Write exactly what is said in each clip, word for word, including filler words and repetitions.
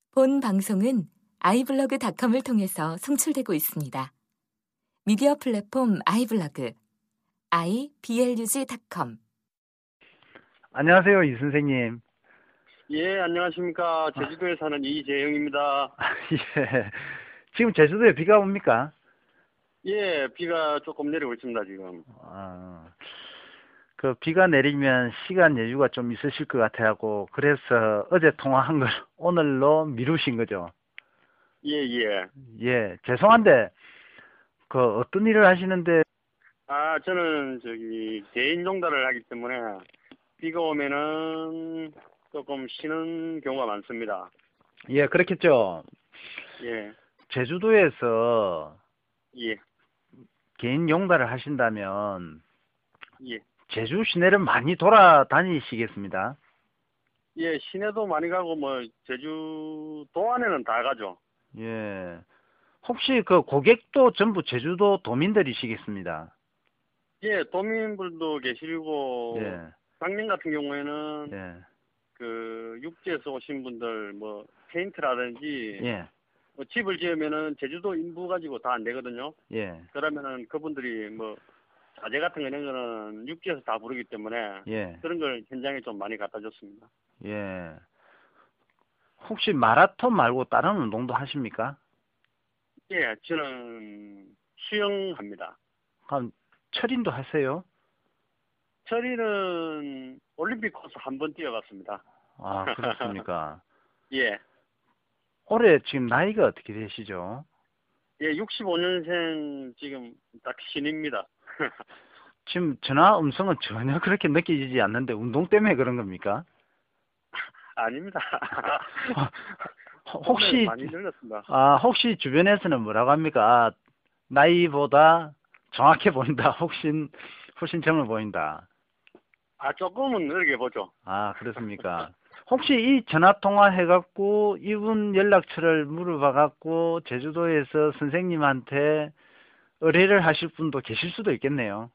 본 방송은 아이블로그닷컴을 통해서 송출되고 있습니다. 미디어 플랫폼 아이블로그 아이블로그 닷컴. 안녕하세요, 이 선생님. 예, 안녕하십니까. 제주도에 사는 이재영입니다. 예. 지금 제주도에 비가 옵니까? 예, 비가 조금 내리고 있습니다, 지금. 아, 그 비가 내리면 시간 여유가 좀 있으실 것 같아하고, 그래서 어제 통화한 걸 오늘로 미루신 거죠? 예, 예. 예, 죄송한데, 그 어떤 일을 하시는데? 아, 저는 저기 개인 종달을 하기 때문에 비가 오면은 조금 쉬는 경우가 많습니다. 예, 그렇겠죠. 예. 제주도에서 예. 개인 용달을 하신다면, 예. 제주 시내를 많이 돌아다니시겠습니다. 예, 시내도 많이 가고 뭐 제주도 안에는 다 가죠. 예. 혹시 그 고객도 전부 제주도 도민들이시겠습니다. 예, 도민분도 계시고 예. 작년 같은 경우에는 예. 그 육지에서 오신 분들 뭐 페인트라든지 예. 뭐 집을 지으면은 제주도 인부 가지고 다 안 되거든요. 예. 그러면은 그분들이 뭐 자재 같은 거 이런 거는 육지에서 다 부르기 때문에 예. 그런 걸 현장에 좀 많이 갖다 줬습니다. 예. 혹시 마라톤 말고 다른 운동도 하십니까? 예, 저는 수영합니다. 그럼 철인도 하세요? 철이는 올림픽 코스 한 번 뛰어봤습니다. 아, 그렇습니까? 예. 올해 지금 나이가 어떻게 되시죠? 예, 육십오 년생 지금 딱 신입니다. 지금 전화 음성은 전혀 그렇게 느껴지지 않는데 운동 때문에 그런 겁니까? 아닙니다. 혹시 많이 늙었습니다. 아 혹시 주변에서는 뭐라고 합니까? 나이보다 정확해 보인다. 훨씬 훨씬 젊어 보인다. 아, 조금은 늙게 보죠. 아, 그렇습니까? 혹시 이 전화 통화 해갖고 이분 연락처를 물어봐갖고 제주도에서 선생님한테 의뢰를 하실 분도 계실 수도 있겠네요.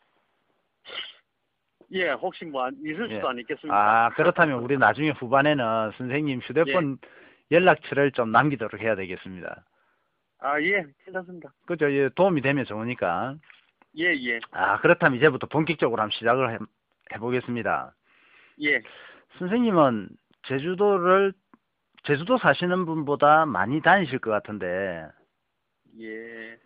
예, 혹시 뭐 있을 수도 예. 안 있겠습니까? 아, 그렇다면 우리 나중에 후반에는 선생님 휴대폰 예. 연락처를 좀 남기도록 해야 되겠습니다. 아, 예, 괜찮습니다. 그죠? 예, 도움이 되면 좋으니까. 예, 예. 아, 그렇다면 이제부터 본격적으로 한번 시작을 해, 해보겠습니다. 예. 선생님은 제주도를, 제주도 사시는 분보다 많이 다니실 것 같은데, 예.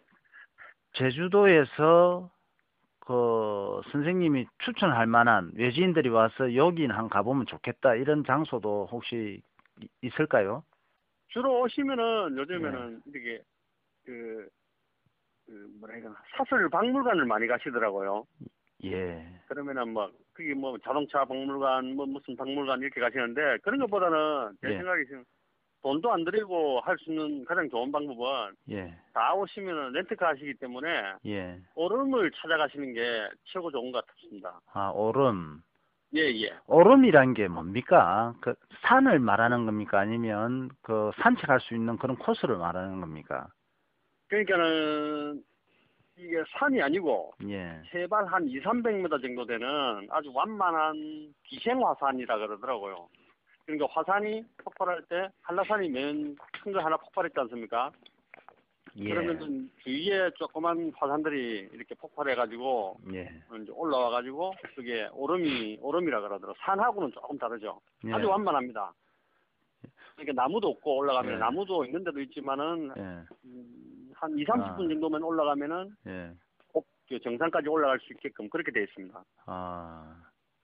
제주도에서 그 선생님이 추천할 만한 외지인들이 와서 여긴 한 가보면 좋겠다 이런 장소도 혹시 있을까요? 주로 오시면은 요즘에는 예. 이렇게 그, 그 뭐라 해야 되나 사설 박물관을 많이 가시더라고요. 예. 그러면은 뭐 그게 뭐 자동차 박물관 뭐 무슨 박물관 이렇게 가시는데 그런 것보다는 제 예. 생각에 지금 돈도 안 들이고 할 수 있는 가장 좋은 방법은 예. 다 오시면은 렌트카 하시기 때문에 예. 오름을 찾아가시는 게 최고 좋은 것 같습니다. 아, 오름. 예, 예. 오름이란 게 뭡니까? 그 산을 말하는 겁니까? 아니면 그 산책할 수 있는 그런 코스를 말하는 겁니까? 그러니까는 이게 산이 아니고 예. 해발 한 이삼백 미터 정도 되는 아주 완만한 기생화산이라 그러더라고요. 그러니까 화산이 폭발할 때 한라산이 맨 큰 거 하나 폭발했지 않습니까? 예. 그러면 주위에 조그만 화산들이 이렇게 폭발해가지고 예. 이제 올라와가지고 그게 오름이 오름이라 그러더라고요. 산하고는 조금 다르죠. 예. 아주 완만합니다. 그러니까 나무도 없고 올라가면 예. 나무도 있는 데도 있지만은 예. 음, 한 이, 삼십 분 아. 정도면 올라가면은 예. 꼭 정상까지 올라갈 수 있게끔 그렇게 되어 있습니다. 아.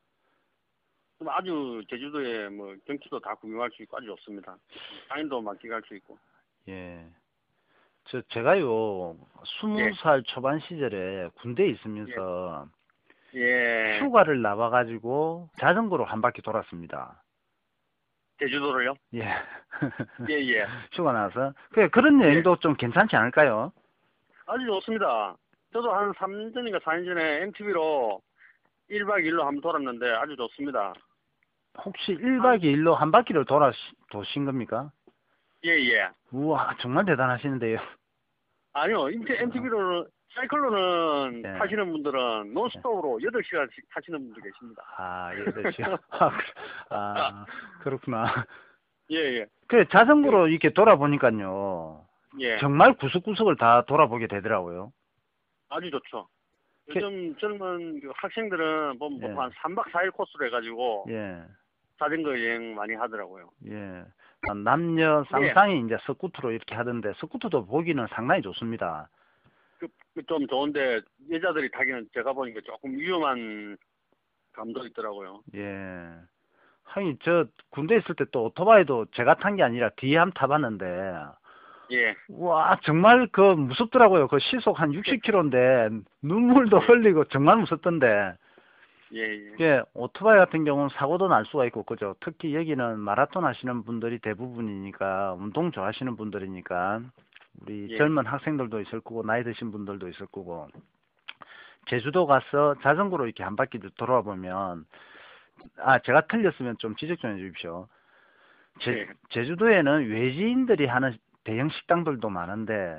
아주 제주도에 뭐 경치도 다 구경할 수 있고 아주 좋습니다. 자연도 만끽할 수 있고. 예. 저 제가요 스무 살 초반 시절에 군대에 있으면서 예. 휴가를 나와가지고 자전거로 한 바퀴 돌았습니다. 제주도를요? 예. 예, 예. 휴가 나서 그 그런 여행도 예. 좀 괜찮지 않을까요? 아주 좋습니다. 저도 한 삼 년 전인가 사 년 전에 엠티비로 일 박 이 일로 한번 돌았는데 아주 좋습니다. 혹시 일 박 이 일로 한 바퀴를 돌아 도신 겁니까? 예, 예. 우와, 정말 대단하시는데요. 아니요, 엠티비로는, 사이클로는 예. 타시는 분들은 논스톱으로 여덟 시간씩 타시는 분도 계십니다. 아, 여덟 시간. 아, 그렇구나. 예, 예. 그래, 자전거로 이렇게 돌아보니까요. 예, 정말 구석구석을 다 돌아보게 되더라고요. 아주 좋죠. 게- 요즘 젊은 그 학생들은 보면 예. 보통 한 삼 박 사 일 코스로 해가지고 예, 자전거 여행 많이 하더라고요. 예. 아, 남녀 쌍쌍이 이제 스쿠터로 이렇게 하던데, 스쿠터도 보기는 상당히 좋습니다. 그, 그좀 좋은데 여자들이 타기는 제가 보니까 조금 위험한 감도 있더라고요. 예. 하긴, 저, 군대 있을 때 또 오토바이도 제가 탄 게 아니라 뒤에 한번 타봤는데, 예, 와, 정말 그 무섭더라고요. 그 시속 한 육십 킬로미터인데, 눈물도 예. 흘리고 정말 무섭던데, 예, 예, 이게 오토바이 같은 경우는 사고도 날 수가 있고, 그죠? 특히 여기는 마라톤 하시는 분들이 대부분이니까, 운동 좋아하시는 분들이니까, 우리 예. 젊은 학생들도 있을 거고, 나이 드신 분들도 있을 거고, 제주도 가서 자전거로 이렇게 한 바퀴 돌아 보면, 아, 제가 틀렸으면 좀 지적 좀 해주십시오. 제, 예. 제주도에는 외지인들이 하는 대형 식당들도 많은데,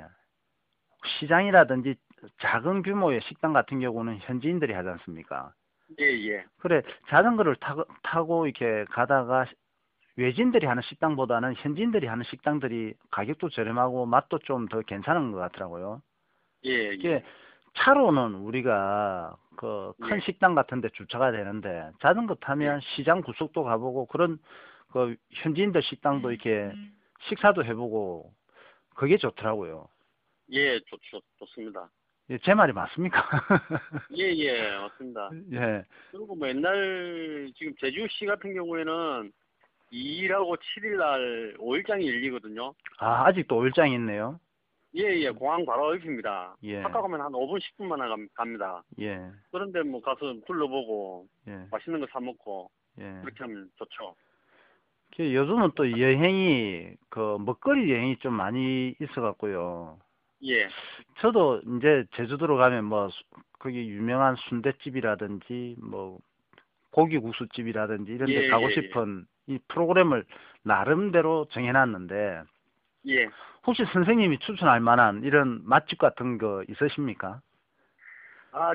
시장이라든지 작은 규모의 식당 같은 경우는 현지인들이 하지 않습니까? 예, 예. 그래, 자전거를 타고, 타고 이렇게 가다가 외지인들이 하는 식당보다는 현지인들이 하는 식당들이 가격도 저렴하고 맛도 좀 더 괜찮은 것 같더라고요. 예, 이게 예. 차로는 우리가 그 큰 예. 식당 같은 데 주차가 되는데 자전거 타면 시장 구석도 가보고 그런 그 현지인들 식당도 이렇게 식사도 해보고 그게 좋더라고요. 예, 좋죠. 좋습니다. 예, 제 말이 맞습니까? 예, 예, 맞습니다. 예, 그리고 뭐 옛날 지금 제주시 같은 경우에는 이 일하고 칠 일 날 오 일장이 열리거든요. 아, 아직도 오일장이 있네요. 예, 예, 공항 바로 옆입니다. 예, 아까 가면 한 오 분, 십 분 만에 감- 갑니다. 예, 그런데 뭐 가서 둘러보고 예, 맛있는 거 사 먹고 예. 그렇게 하면 좋죠. 그 요즘은 또 여행이 그 먹거리 여행이 좀 많이 있어갖고요. 예, 저도 이제 제주도로 가면 뭐 수- 거기 유명한 순댓집이라든지 뭐 고기국수집이라든지 이런 데 예, 가고 예, 싶은 이 프로그램을 나름대로 정해놨는데 예. 혹시 선생님이 추천할 만한 이런 맛집 같은 거 있으십니까? 아,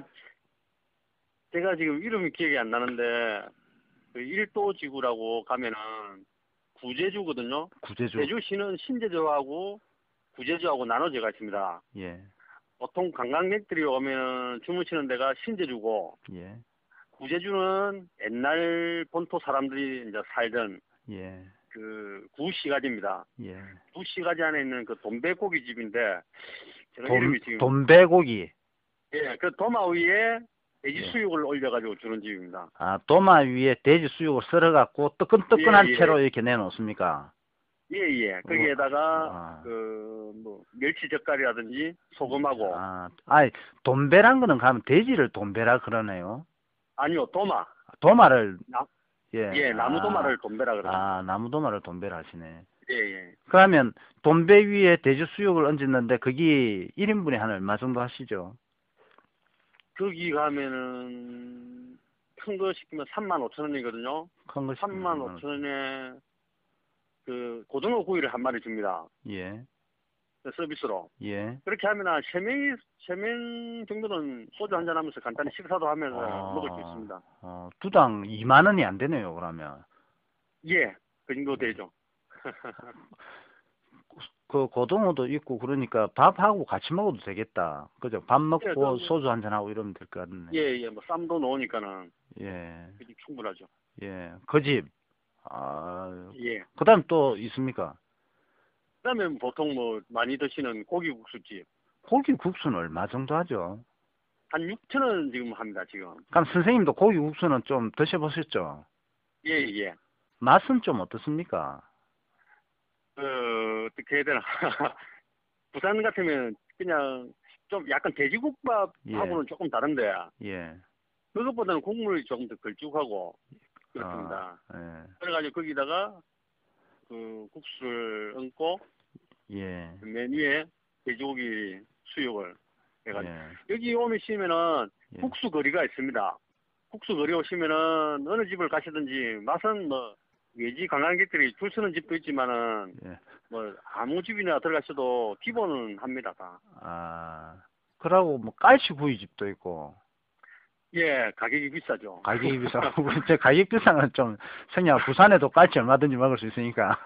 제가 지금 이름이 기억이 안 나는데 그 일도지구라고 가면은 구제주거든요. 구제주. 제주시는 신제주하고 구제주하고 나눠져가 있습니다. 예, 보통 관광객들이 오면 주무시는 데가 신제주고 예, 구제주는 옛날 본토 사람들이 이제 살던 예, 그 구시가지입니다. 예. 구시가지 안에 있는 그 돈배고기집인데 제가 돈, 이름이 지금 돈배고기. 예, 그 도마 위에 돼지 예. 수육을 올려가지고 주는 집입니다. 아, 도마 위에 돼지 수육을 썰어갖고 뜨끈뜨끈한 예, 예. 채로 이렇게 내놓습니까? 예, 예. 거기에다가 아. 그 뭐 멸치 젓갈이라든지 소금하고 아, 아이, 돈배란 거는 가면 돼지를 돈배라 그러네요. 아니요 도마. 도마를, 나- 예. 예, 나무 아, 도마를 돈배라 그러죠. 아, 나무 도마를 돈배라 하시네. 예, 예. 그러면 돈배 위에 돼지 수육을 얹었는데 거기 일 인분에 한 얼마 정도 하시죠? 거기 가면은 큰 거 시키면 삼만 오천 원이거든요. 큰 거 시키면 삼만 얼마나- 오천 원에 그 고등어 구이를 한 마리 줍니다. 예, 그 서비스로. 예. 그렇게 하면 한 세 명이 세 명 정도는 소주 한잔 하면서 간단히 식사도 하면서 어, 먹을 수 있습니다. 어, 두당 이만 원이 안 되네요, 그러면. 예, 그 정도 되죠. 그 고등어도 있고 그러니까 밥하고 같이 먹어도 되겠다. 그죠? 밥 먹고 예, 그럼- 소주 한잔 하고 이러면 될 것 같네. 예, 예, 뭐 쌈도 넣으니까는 예, 그게 충분하죠. 예. 그 집. 아, 예. 그다음 또 있습니까? 그다음에 보통 뭐 많이 드시는 고기국수집 고기 국수는 얼마 정도 하죠? 한 육천 원 지금 합니다 지금. 그럼 선생님도 고기 국수는 좀 드셔보셨죠? 예, 예. 맛은 좀 어떻습니까? 어, 어떻게 해야 되나. 부산 같으면 그냥 좀 약간 돼지국밥하고는 예. 조금 다른데 예. 그것보다는 국물이 조금 더 걸쭉하고 그렇습니다. 아, 예. 그래가지고 거기다가 그 국수를 얹고 예. 맨 위에 돼지고기 수육을 해가지고 예. 여기 오시면은 예. 국수 거리가 있습니다. 국수 거리 오시면은 어느 집을 가시든지 맛은 뭐 외지 관광객들이 줄 서는 집도 있지만은 예. 뭐 아무 집이나 들어가셔도 기본은 합니다 다. 아, 그러고 뭐 깔치구이집도 있고 예, 가격이 비싸죠. 가격이 비싸고 제 가격 비싼 건 좀 생략. 부산에도 깔치 얼마든지 먹을 수 있으니까.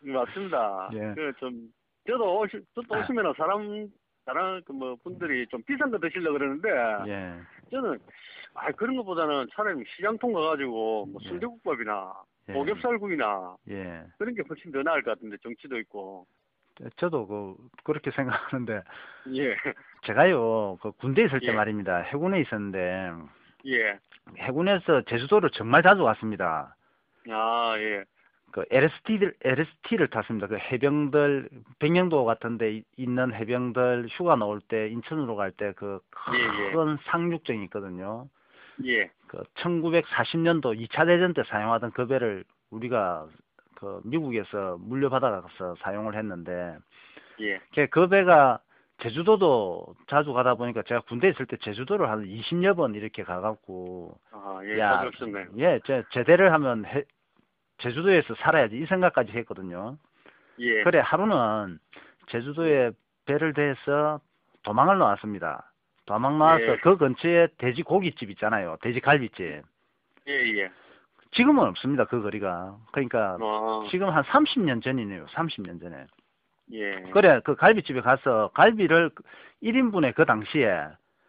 맞습니다. 예. 그 좀 저도 오시 저도 오시면은 사람 사람 그 뭐 분들이 좀 비싼 거 드시려고 그러는데 예. 저는 아 그런 것보다는 차라리 시장통 가가지고 뭐 예. 순대국밥이나 예. 오겹살구이나 예. 그런 게 훨씬 더 나을 것 같은데 정치도 있고. 저도 그 그렇게 생각하는데 예. 제가요 그 군대 있을 때 예. 말입니다. 해군에 있었는데 예. 해군에서 제주도를 정말 자주 갔습니다. 아 예. 그 엘에스티를 엘에스티를 탔습니다. 그 해병들 백령도 같은데 이- 있는 해병들 휴가 나올 때 인천으로 갈 때 그 예, 예. 큰 상륙정이 있거든요. 예. 그 천구백사십 년도 이 차 대전 때 사용하던 그 배를 우리가 그 미국에서 물려받아서 사용을 했는데 예. 걔 그 배가 제주도도 자주 가다 보니까 제가 군대 있을 때 제주도를 한 이십여 번 이렇게 가갖고 아 예. 야, 자주 오셨네요. 예, 제 제대를 하면 해, 제주도에서 살아야지 이 생각까지 했거든요. 예. 그래 하루는 제주도에 배를 대서 도망을 나왔습니다. 도망 나와서 예. 그 근처에 돼지 고깃집 있잖아요. 돼지 갈비집. 예, 예. 지금은 없습니다. 그 거리가. 그러니까 어, 지금 한 삼십 년 전이네요. 삼십 년 전에. 예. 그래 그 갈비집에 가서 갈비를 일 인분에 그 당시에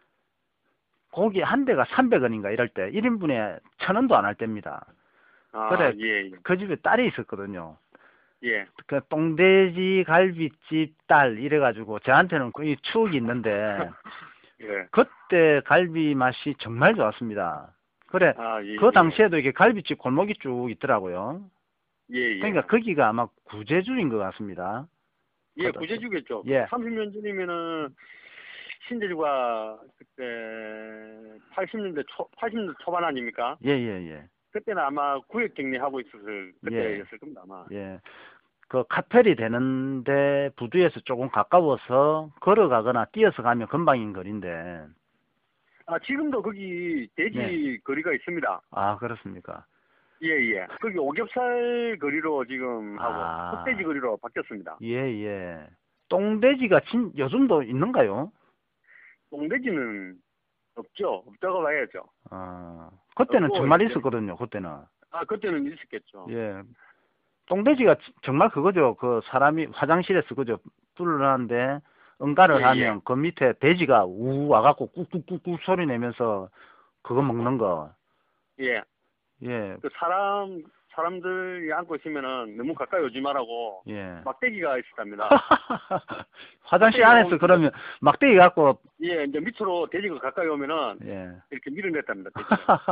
고기 한 대가 삼백 원인가 이럴 때 일 인분에 천 원도 안 할 때입니다. 아, 그래 예, 예. 그 집에 딸이 있었거든요. 예. 그 똥돼지 갈비집 딸 이래가지고 저한테는 거의 추억이 있는데 예. 그때 갈비 맛이 정말 좋았습니다. 그래 아, 예. 그 당시에도 이게 갈비집 골목이 쭉 있더라고요. 예, 예. 그러니까 거기가 아마 구제주인 것 같습니다. 예, 구제주겠죠. 예. 삼십 년 전이면은 신제주가 그때 팔십 년대 초 팔십 년대 초반 아닙니까? 예예예. 예, 예. 그때는 아마 구역 격리하고 있었을 예. 그때였을 겁니다 아마. 예. 그 카펠이 되는데 부두에서 조금 가까워서 걸어가거나 뛰어서 가면 금방인 거리인데. 아 지금도 거기 돼지 네. 거리가 있습니다. 아 그렇습니까? 예예. 거기 오겹살 거리로 지금 하고 아. 흑돼지 거리로 바뀌었습니다. 예예. 똥돼지가 진 요즘도 있는가요? 똥돼지는 없죠. 없다고 봐야죠. 아 그때는 없고, 정말 이제- 있었거든요. 그때는. 아 그때는 있었겠죠. 예. 똥돼지가 지- 정말 그거죠. 그 사람이 화장실에서 그죠. 뿔을 하는데 응가를 예, 하면 그 밑에 돼지가 우 와갖고 꾹꾹꾹꾹 소리 내면서 그거 먹는 거. 예. 예. 그 사람 사람들이 앉고 있으면은 너무 가까이 오지 말라고 예. 막대기가 있었답니다. 화장실 안에서 그러면 막대기 갖고 예, 이제 밑으로 돼지가 가까이 오면은 예. 이렇게 밀어냈답니다. 돼지가.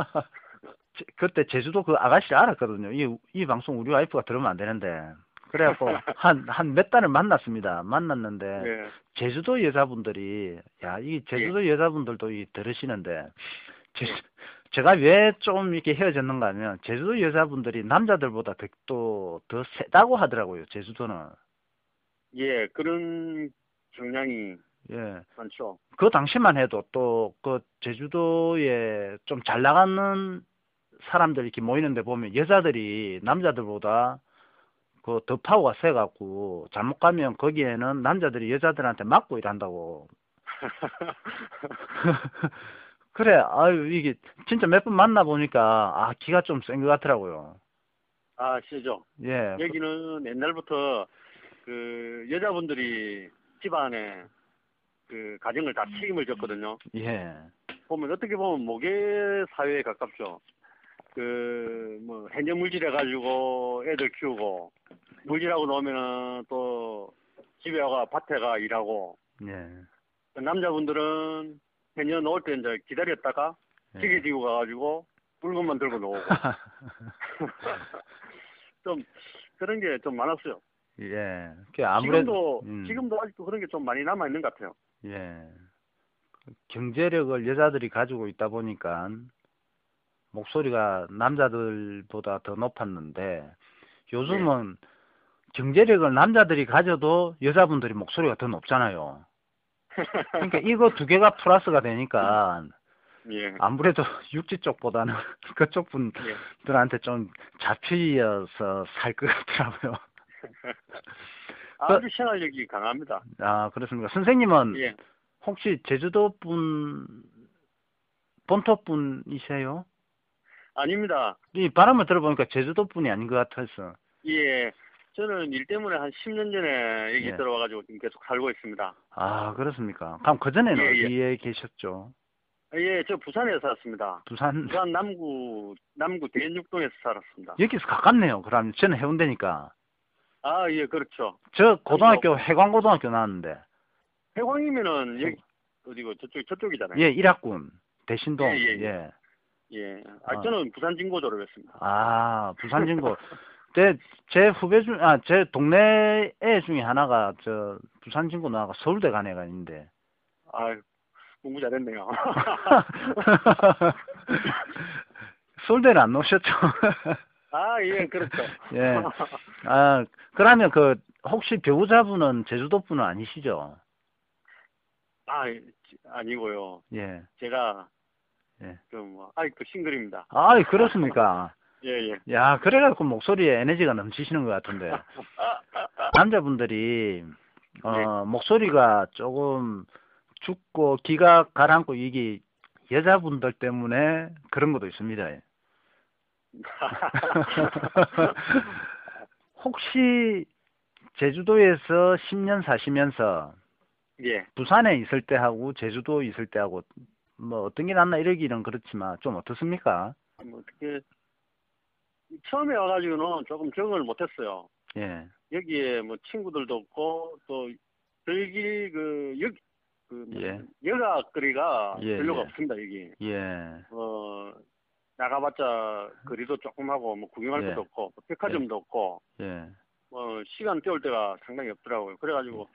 제- 그때 제주도 그 아가씨를 알았거든요. 이, 이 방송 우리 와이프가 들으면 안 되는데. 그래갖고 한 한 몇 달을 만났습니다. 만났는데 예, 제주도 여자분들이 야, 이 제주도 여자분들도 이 들으시는데 제, 제가 왜 좀 이렇게 헤어졌는가 하면 제주도 여자분들이 남자들보다 더 더 세다고 하더라고요. 제주도는. 예, 그런 경향이 예. 많죠. 그 당시만 해도 또 그 제주도에 좀 잘 나가는 사람들 이렇게 모이는데 보면 여자들이 남자들보다 그 더 파워가 세갖고 잘못 가면 거기에는 남자들이 여자들한테 맞고 일한다고. 그래, 아유 이게 진짜 몇 번 만나 보니까 아 기가 좀 센 것 같더라고요. 아, 시죠. 예. 여기는 옛날부터 그 여자분들이 집안에 그 가정을 다 책임을 졌거든요. 예. 보면 어떻게 보면 모계 사회에 가깝죠. 그 뭐 해녀 물질 해가지고 애들 키우고 물질하고 나오면은 또 집에 와가 밭에 가 일하고 예. 남자분들은 해녀 나올 때 이제 기다렸다가 예. 기계 지고 가가지고 물건만 들고 나오고 좀 그런 게 좀 많았어요. 예. 그 아무래도 지금도 음, 지금도 아직도 그런 게 좀 많이 남아 있는 것 같아요. 예. 경제력을 여자들이 가지고 있다 보니까 목소리가 남자들보다 더 높았는데 요즘은 경제력을 남자들이 가져도 여자분들이 목소리가 더 높잖아요. 그러니까 이거 두 개가 플러스가 되니까 예. 아무래도 육지 쪽보다는 그쪽 예. 분들한테 좀 잡혀서 살 것 같더라고요. 아주 생활력이 강합니다. 아, 그렇습니까? 선생님은 예. 혹시 제주도 분, 본토 분이세요? 아닙니다. 이 발음을 들어보니까 제주도 분이 아닌 것 같아서. 예. 저는 일 때문에 한 십 년 전에 여기 예. 들어와가지고 지금 계속 살고 있습니다. 아, 그렇습니까? 그럼 그전에는 예, 예. 어디에 계셨죠? 예, 저 부산에 살았습니다. 부산? 부산 남구, 남구 대연육동에서 살았습니다. 여기서 가깝네요. 그럼 저는 해운대니까. 아, 예, 그렇죠. 저 고등학교 해광고등학교 나왔는데. 해광이면은 여기, 어디고, 저쪽, 저쪽이잖아요. 예, 일학군. 대신동. 예, 예, 예. 예. 예. 아, 아. 저는 부산 진고 졸업했습니다. 아, 부산 진고. 제, 제 후배 중, 아, 제 동네 애 중에 하나가, 저, 부산 진고 나와가 서울대 간 애가 있는데. 아, 공부 잘했네요. 서울대는 안 나오셨죠? 아, 예, 그렇죠. 예. 아, 그러면 그, 혹시 배우자분은 제주도 분은 아니시죠? 아, 아니고요. 예. 제가, 예. 좀, 뭐, 아직도 싱글입니다. 아, 그렇습니까? 예, 예. 야, 그래갖고 목소리에 에너지가 넘치시는 것 같은데. 남자분들이, 어, 목소리가 조금 죽고, 기가 가라앉고, 이게 여자분들 때문에 그런 것도 있습니다. 혹시 제주도에서 십 년 사시면서 예. 부산에 있을 때하고 제주도 있을 때하고 뭐 어떤 게 낫나 이러기는 그렇지만 좀 어떻습니까? 뭐, 어떻게, 처음에 와가지고는 조금 적응을 못했어요. 예. 여기에 뭐 친구들도 없고, 또, 저기, 그, 여기, 그, 뭐 예. 여가거리가 예, 별로가 예. 없습니다, 여기. 예. 어, 나가봤자 거리도 조금 하고, 뭐 구경할 예. 것도 없고, 뭐 백화점도 없고, 예. 뭐 시간 때울 때가 상당히 없더라고요. 그래가지고,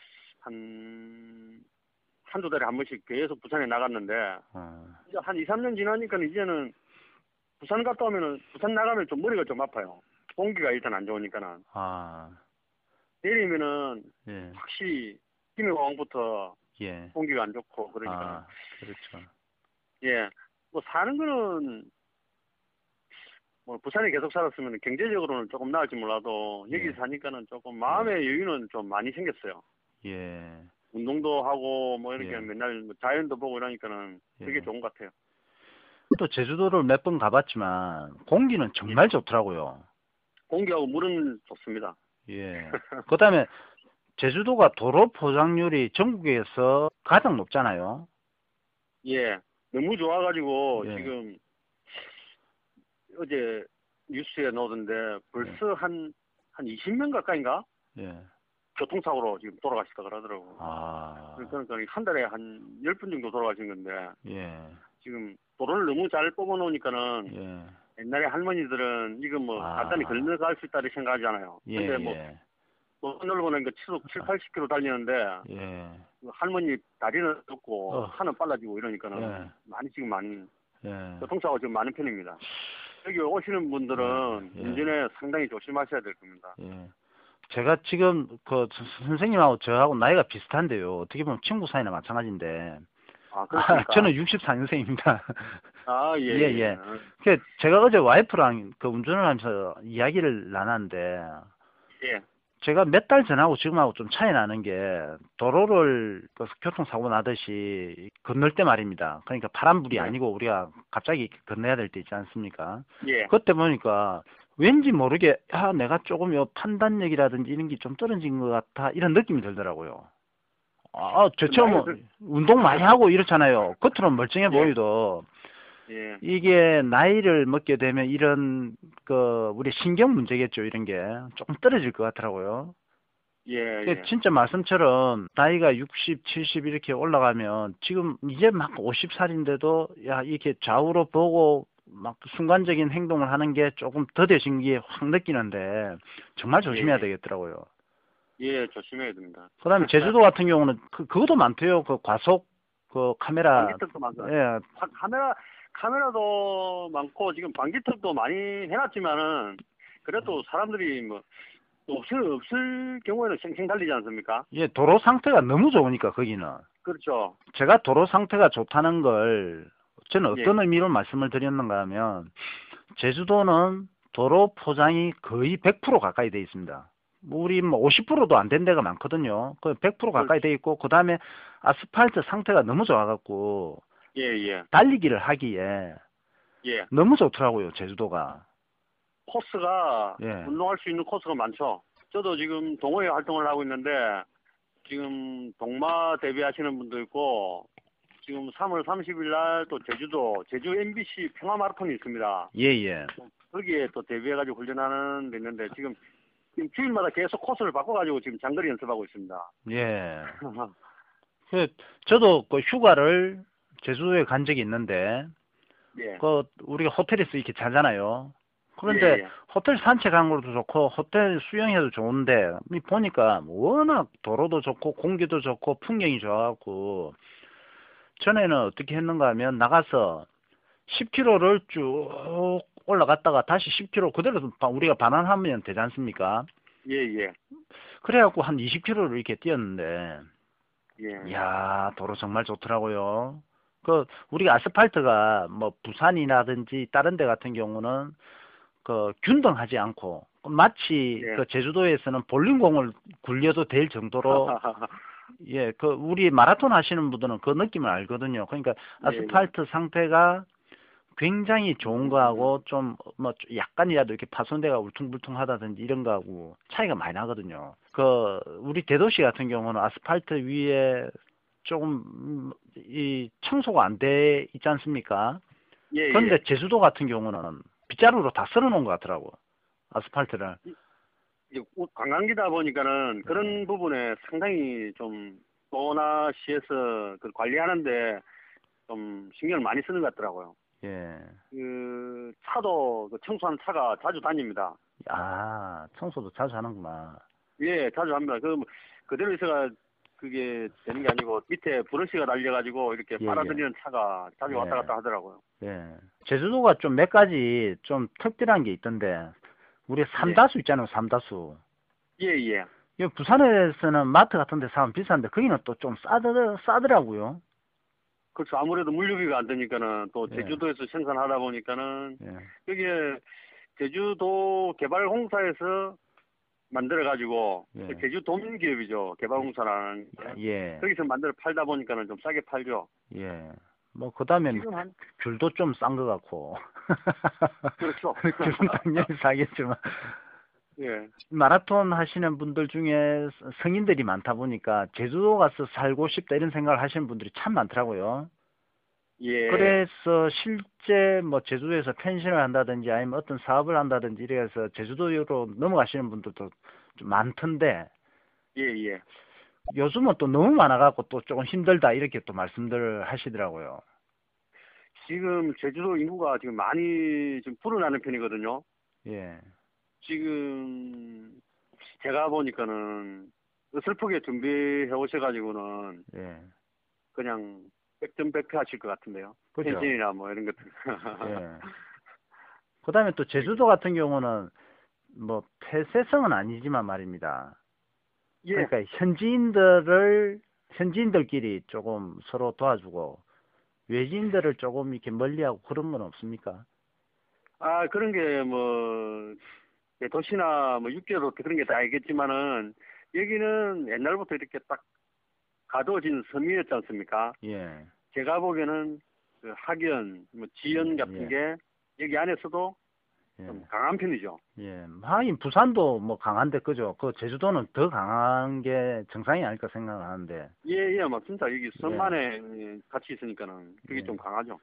한, 한두 달에 한 번씩 계속 부산에 나갔는데, 어. 이제 한 이, 삼 년 지나니까 이제는 부산 갔다 오면은, 부산 나가면 좀 머리가 좀 아파요. 공기가 일단 안 좋으니까는. 아. 내리면은 예. 확실히 김해공항부터 예. 공기가 안 좋고 그러니까 아, 그렇죠. 예, 뭐 사는 거는 뭐 부산에 계속 살았으면 경제적으로는 조금 나을지 몰라도 여기 예. 사니까는 조금 마음의 여유는 좀 많이 생겼어요. 예. 운동도 하고 뭐 이렇게 예. 맨날 뭐 자연도 보고 이러니까는 되게 예. 좋은 것 같아요. 또 제주도를 몇 번 가봤지만 공기는 정말 좋더라고요. 공기하고 물은 좋습니다. 예. 그다음에 제주도가 도로 포장률이 전국에서 가장 높잖아요. 예, 너무 좋아가지고 예. 지금 어제 뉴스에 나오던데 벌써 한, 한 이십 명 가까이인가? 예. 교통사고로 지금 돌아가시다 그러더라고. 아. 그러니까 한 달에 한 열 분 정도 돌아가신 건데 예. 지금 도로를 너무 잘 뽑아놓으니까는 예. 옛날에 할머니들은 이거 뭐 아. 간단히 건너갈 수 있다 이렇게 생각하잖아요. 예. 근데 뭐 예. 도로 넓어놓으니까 시속 칠, 팔십 킬로미터 달리는데 예. 할머니 다리는 없고 어. 차는 빨라지고 이러니까는 예. 많이 지금 많이 예. 교통사고가 지금 많은 편입니다. 여기 오시는 분들은 예. 운전에 상당히 조심하셔야 될 겁니다. 예. 제가 지금 그 선생님하고 저하고 나이가 비슷한데요. 어떻게 보면 친구 사이나 마찬가지인데. 아, 아, 그렇습니까? 저는 육십사 년생입니다. 아, 예, 예, 예. 예. 그 제가 어제 와이프랑 그 운전을 하면서 이야기를 나눴는데 예. 제가 몇 달 전하고 지금하고 좀 차이 나는 게 도로를 그 교통사고 나듯이 건널 때 말입니다. 그러니까 파란불이 네. 아니고 우리가 갑자기 건너야 될 때 있지 않습니까? 예. 그때 보니까 왠지 모르게 아 내가 조금 요 판단력이라든지 이런 게 좀 떨어진 것 같아 이런 느낌이 들더라고요. 아, 저처럼 뭐 그- 운동 많이 하고 이렇잖아요. 겉으로는 멀쩡해 예. 보이도 예. 이게 나이를 먹게 되면 이런 그 우리 신경 문제겠죠. 이런 게 조금 떨어질 것 같더라고요. 예. 그 예. 진짜 말씀처럼 나이가 육십, 칠십 이렇게 올라가면 지금 이제 막 오십 살인데도 야 이렇게 좌우로 보고 막 순간적인 행동을 하는 게 조금 더뎌진 게 확 느끼는데 정말 조심해야 예. 되겠더라고요. 예, 조심해야 됩니다. 그다음에 제주도 같은 경우는 그 그것도 많대요. 그 과속 그 카메라 방지턱도 많고. 예, 카- 카메라 카메라도 많고 지금 방지턱도 많이 해놨지만은 그래도 사람들이 뭐 없을 없을 경우에는 생생 달리지 않습니까? 예, 도로 상태가 너무 좋으니까 거기는 그렇죠. 제가 도로 상태가 좋다는 걸 저는 어떤 예. 의미로 말씀을 드렸는가 하면 제주도는 도로 포장이 거의 백 퍼센트 가까이 돼 있습니다. 우리 뭐 오십 퍼센트도 안 된 데가 많거든요. 그 백 퍼센트 가까이 돼 있고 그다음에 아스팔트 상태가 너무 좋아갖고 예, 예. 달리기를 하기에 예. 너무 좋더라고요 제주도가. 코스가 예. 운동할 수 있는 코스가 많죠. 저도 지금 동호회 활동을 하고 있는데 지금 동마 데뷔하시는 분도 있고 지금 삼월 삼십일 날 또 제주도 제주 엠비씨 평화마라톤이 있습니다. 예예. 거기에 또 데뷔해가지고 훈련하는 데 있는데 지금, 지금 주일마다 계속 코스를 바꿔가지고 지금 장거리 연습하고 있습니다. 예. 그 저도 그 휴가를 제주도에 간 적이 있는데 예. 그 우리가 호텔에서 이렇게 자잖아요. 그런데 예, 예. 호텔 산책한 것도 좋고 호텔 수영해도 좋은데 보니까 워낙 도로도 좋고 공기도 좋고 풍경이 좋아갖고 전에는 어떻게 했는가 하면 나가서 십 킬로미터를 쭉 올라갔다가 다시 십 킬로미터 그대로 우리가 반환하면 되지 않습니까? 예, 예. 그래갖고 한 이십 킬로미터를 이렇게 뛰었는데 예. 이야 도로 정말 좋더라고요. 그 우리가 아스팔트가 뭐 부산이라든지 다른 데 같은 경우는 그 균등하지 않고 마치 예. 그 제주도에서는 볼링공을 굴려도 될 정도로 예, 그 우리 마라톤 하시는 분들은 그 느낌을 알거든요. 그러니까 아스팔트 상태가 굉장히 좋은 거하고 좀 뭐 약간이라도 이렇게 파손대가 울퉁불퉁하다든지 이런 거하고 차이가 많이 나거든요. 그 우리 대도시 같은 경우는 아스팔트 위에 조금 이 청소가 안 돼 있지 않습니까? 예, 그런데 예. 제주도 같은 경우는 빗자루로 다 쓸어놓은 것 같더라고 아스팔트를. 이제 관광지다 보니까는 그런 부분에 상당히 좀 도나시에서 그 관리하는데 좀 신경을 많이 쓰는 것 같더라고요. 예. 그 차도 그 청소하는 차가 자주 다닙니다. 아, 청소도 자주 하는구나. 예, 자주 합니다. 그 그대로 있어가 그게 되는 게 아니고 밑에 브러쉬가 달려가지고 이렇게 예, 빨아들이는 차가 자주 예. 왔다 갔다 하더라고요. 예. 제주도가 좀 몇 가지 좀 특별한 게 있던데 우리 삼다수 있잖아요, 삼다수. 예, 예. 이 부산에서는 마트 같은 데 사면 비싼데 거기는 또 좀 싸더, 싸더라고요. 그렇죠. 아무래도 물류비가 안 되니까는 또 예. 제주도에서 생산하다 보니까는 예. 여기에 제주도 개발공사에서 만들어가지고 예. 그 제주도민기업이죠. 개발공사라는 예. 거기서 만들어 팔다 보니까는 좀 싸게 팔죠. 예. 뭐 그다음에 지금 한 귤도 좀 싼 것 같고. 그렇죠. 귤은 당연히 사겠지만. 예. 마라톤 하시는 분들 중에 성인들이 많다 보니까 제주도 가서 살고 싶다 이런 생각을 하시는 분들이 참 많더라고요. 예. 그래서 실제 뭐 제주도에서 펜션을 한다든지 아니면 어떤 사업을 한다든지 이래서 제주도로 넘어가시는 분들도 좀 많던데 예, 예. 요즘은 또 너무 많아갖고 또 조금 힘들다 이렇게 또 말씀들 하시더라고요. 지금 제주도 인구가 지금 많이 좀 불어나는 편이거든요. 예. 지금 제가 보니까는 슬프게 준비해 오셔가지고는 예. 그냥 백전백패 하실 것 같은데요. 그죠. 펜션이나 뭐 이런 것들. 예. 그다음에 또 제주도 같은 경우는 뭐 폐쇄성은 아니지만 말입니다. 예. 그러니까 현지인들을 현지인들끼리 조금 서로 도와주고 외지인들을 조금 이렇게 멀리하고 그런 건 없습니까? 아, 그런 게 뭐 도시나 뭐 육지도 그런 게 다 있겠지만은 여기는 옛날부터 이렇게 딱 가둬진 섬이었지 않습니까? 예. 제가 보기에는 그 학연, 뭐 지연 같은 예. 게 여기 안에서도 예. 좀 강한 편이죠. 예. 하긴 부산도 뭐 강한데 그죠? 그 제주도는 더 강한 게 정상이 아닐까 생각하는데. 예, 예, 맞습니다. 여기 섬 안에 같이 있으니까는 그게 예. 좀 강하죠.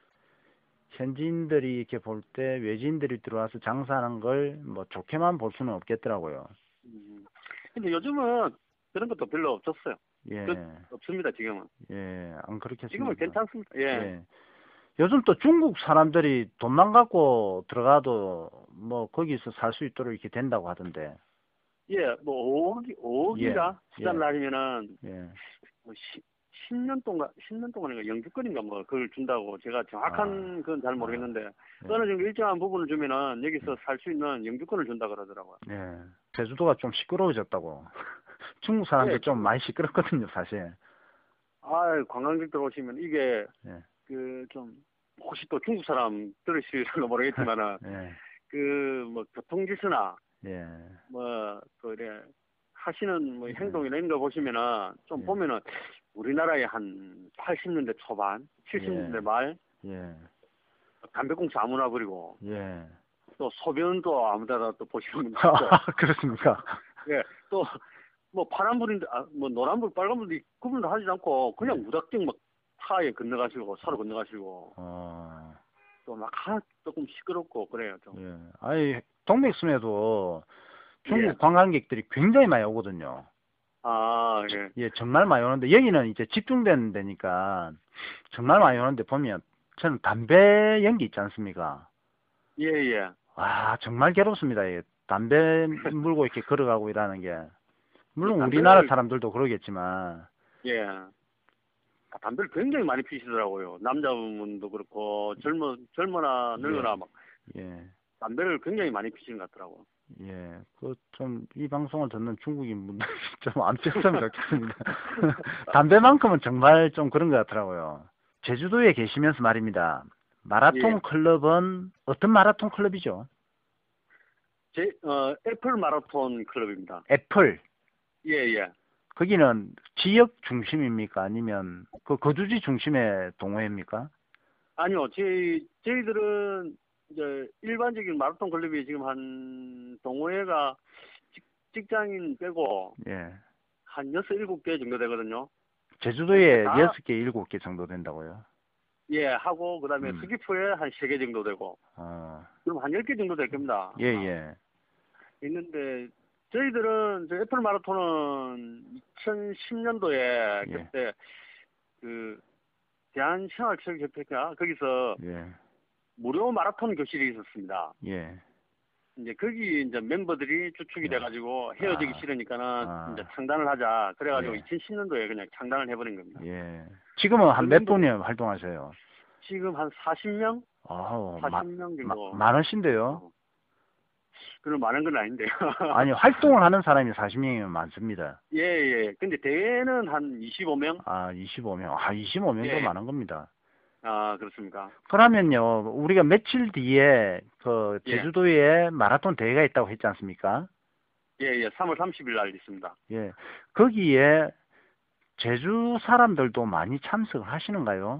현지인들이 이렇게 볼 때 외지인들이 들어와서 장사하는 걸 뭐 좋게만 볼 수는 없겠더라고요. 음. 근데 요즘은 그런 것도 별로 없었어요. 예. 그, 없습니다, 지금은. 예. 안 그렇겠습니까? 지금은 괜찮습니다. 예. 예. 요즘 또 중국 사람들이 돈만 갖고 들어가도 뭐 거기서 살 수 있도록 이렇게 된다고 하던데. 예, 뭐 오억, 오억인가 예. 수단 예. 나리면은 예. 뭐 십 년 동안 십 년 동안인가 영주권인가 뭐 그걸 준다고 제가 정확한 아. 그건 잘 모르겠는데 예. 어느 정도 일정한 부분을 주면은 여기서 살 수 있는 영주권을 준다 그러더라고요. 예. 제주도가 좀 시끄러워졌다고. 중국 사람들 예, 좀 많이 시끄럽거든요, 사실. 아, 관광객들 오시면 이게 예. 그 좀 혹시 또 중국 사람 들으실지는 모르겠지만은 예. 그 뭐 교통질서나 예. 뭐 그 이래 하시는 뭐 행동이나 이런 거 보시면은 좀 예. 보면은 우리나라의 한 팔십 년대 초반, 칠십 년대 예. 말 예. 담배꽁초 아무나 버리고 예. 또 소변도 아무데나 또 보시면 있고. 아, 그렇습니까? 예, 또 뭐 파란불인데 아, 뭐 노란불, 빨간불이 구분도 하지 않고 그냥 무작정 막 차에 건너가시고 차로 건너가시고 어, 또 막 조금 시끄럽고 그래요 좀. 예. 아니, 동백섬에도 중국 예. 관광객들이 굉장히 많이 오거든요. 아, 예. 예, 정말 많이 오는데, 여기는 이제 집중되는 데니까 정말 많이 오는데 보면 저는 담배 연기 있지 않습니까? 예, 예. 와, 정말 괴롭습니다. 예. 담배 물고 이렇게 걸어가고 이러는 게. 물론 담배를- 우리나라 사람들도 그러겠지만, 예. 아, 담배를 굉장히 많이 피시더라고요. 남자분도 그렇고 젊어 젊거나 늙거나 막 예, 담배를 굉장히 많이 피시는 것 같더라고요. 예, 그 좀 이 방송을 듣는 중국인 분들 좀 안 피웠으면 좋겠습니다. 담배만큼은 정말 좀 그런 것 같더라고요. 제주도에 계시면서 말입니다. 마라톤 예. 클럽은 어떤 마라톤 클럽이죠? 제, 어, 애플 마라톤 클럽입니다. 애플. 예, 예. 거기는 지역 중심입니까? 아니면 그 거주지 중심의 동호회입니까? 아니요, 저희, 저희들은 이제 일반적인 마라톤 클럽이 지금 한 동호회가 직, 직장인 빼고 예. 한 여섯, 일곱 개 정도 되거든요. 제주도에 다- 여섯 개, 일곱 개 정도 된다고요? 예, 하고, 그 다음에 음. 스키프에 한 세 개 정도 되고, 어, 그럼 한 열 개 정도 될 겁니다. 예, 예. 있는데, 저희들은, 저 애플 마라톤은 이천십 년도에 예. 그때, 그, 대한생활체육협회가 거기서 예, 무료 마라톤 교실이 있었습니다. 예. 이제 거기 이제 멤버들이 주축이 예. 돼가지고 헤어지기 아. 싫으니까는 아. 이제 창단을 하자. 그래가지고 예. 이천십 년도에 그냥 창단을 해버린 겁니다. 예. 지금은 한 몇 그 정도- 분이 활동하세요? 지금 한 사십 명? 아우, 마, 사십 명 마, 정도. 많으신데요? 그럼 많은 건 아닌데요. 아니, 활동을 하는 사람이 사십 명이면 많습니다. 예, 예. 근데 대회는 한 이십오 명? 아, 이십오 명. 아, 이십오 명도 예. 많은 겁니다. 아, 그렇습니까? 그러면요, 우리가 며칠 뒤에 그 예. 제주도에 마라톤 대회가 있다고 했지 않습니까? 예, 예. 삼월 삼십일 날 있습니다. 예. 거기에 제주 사람들도 많이 참석을 하시는가요?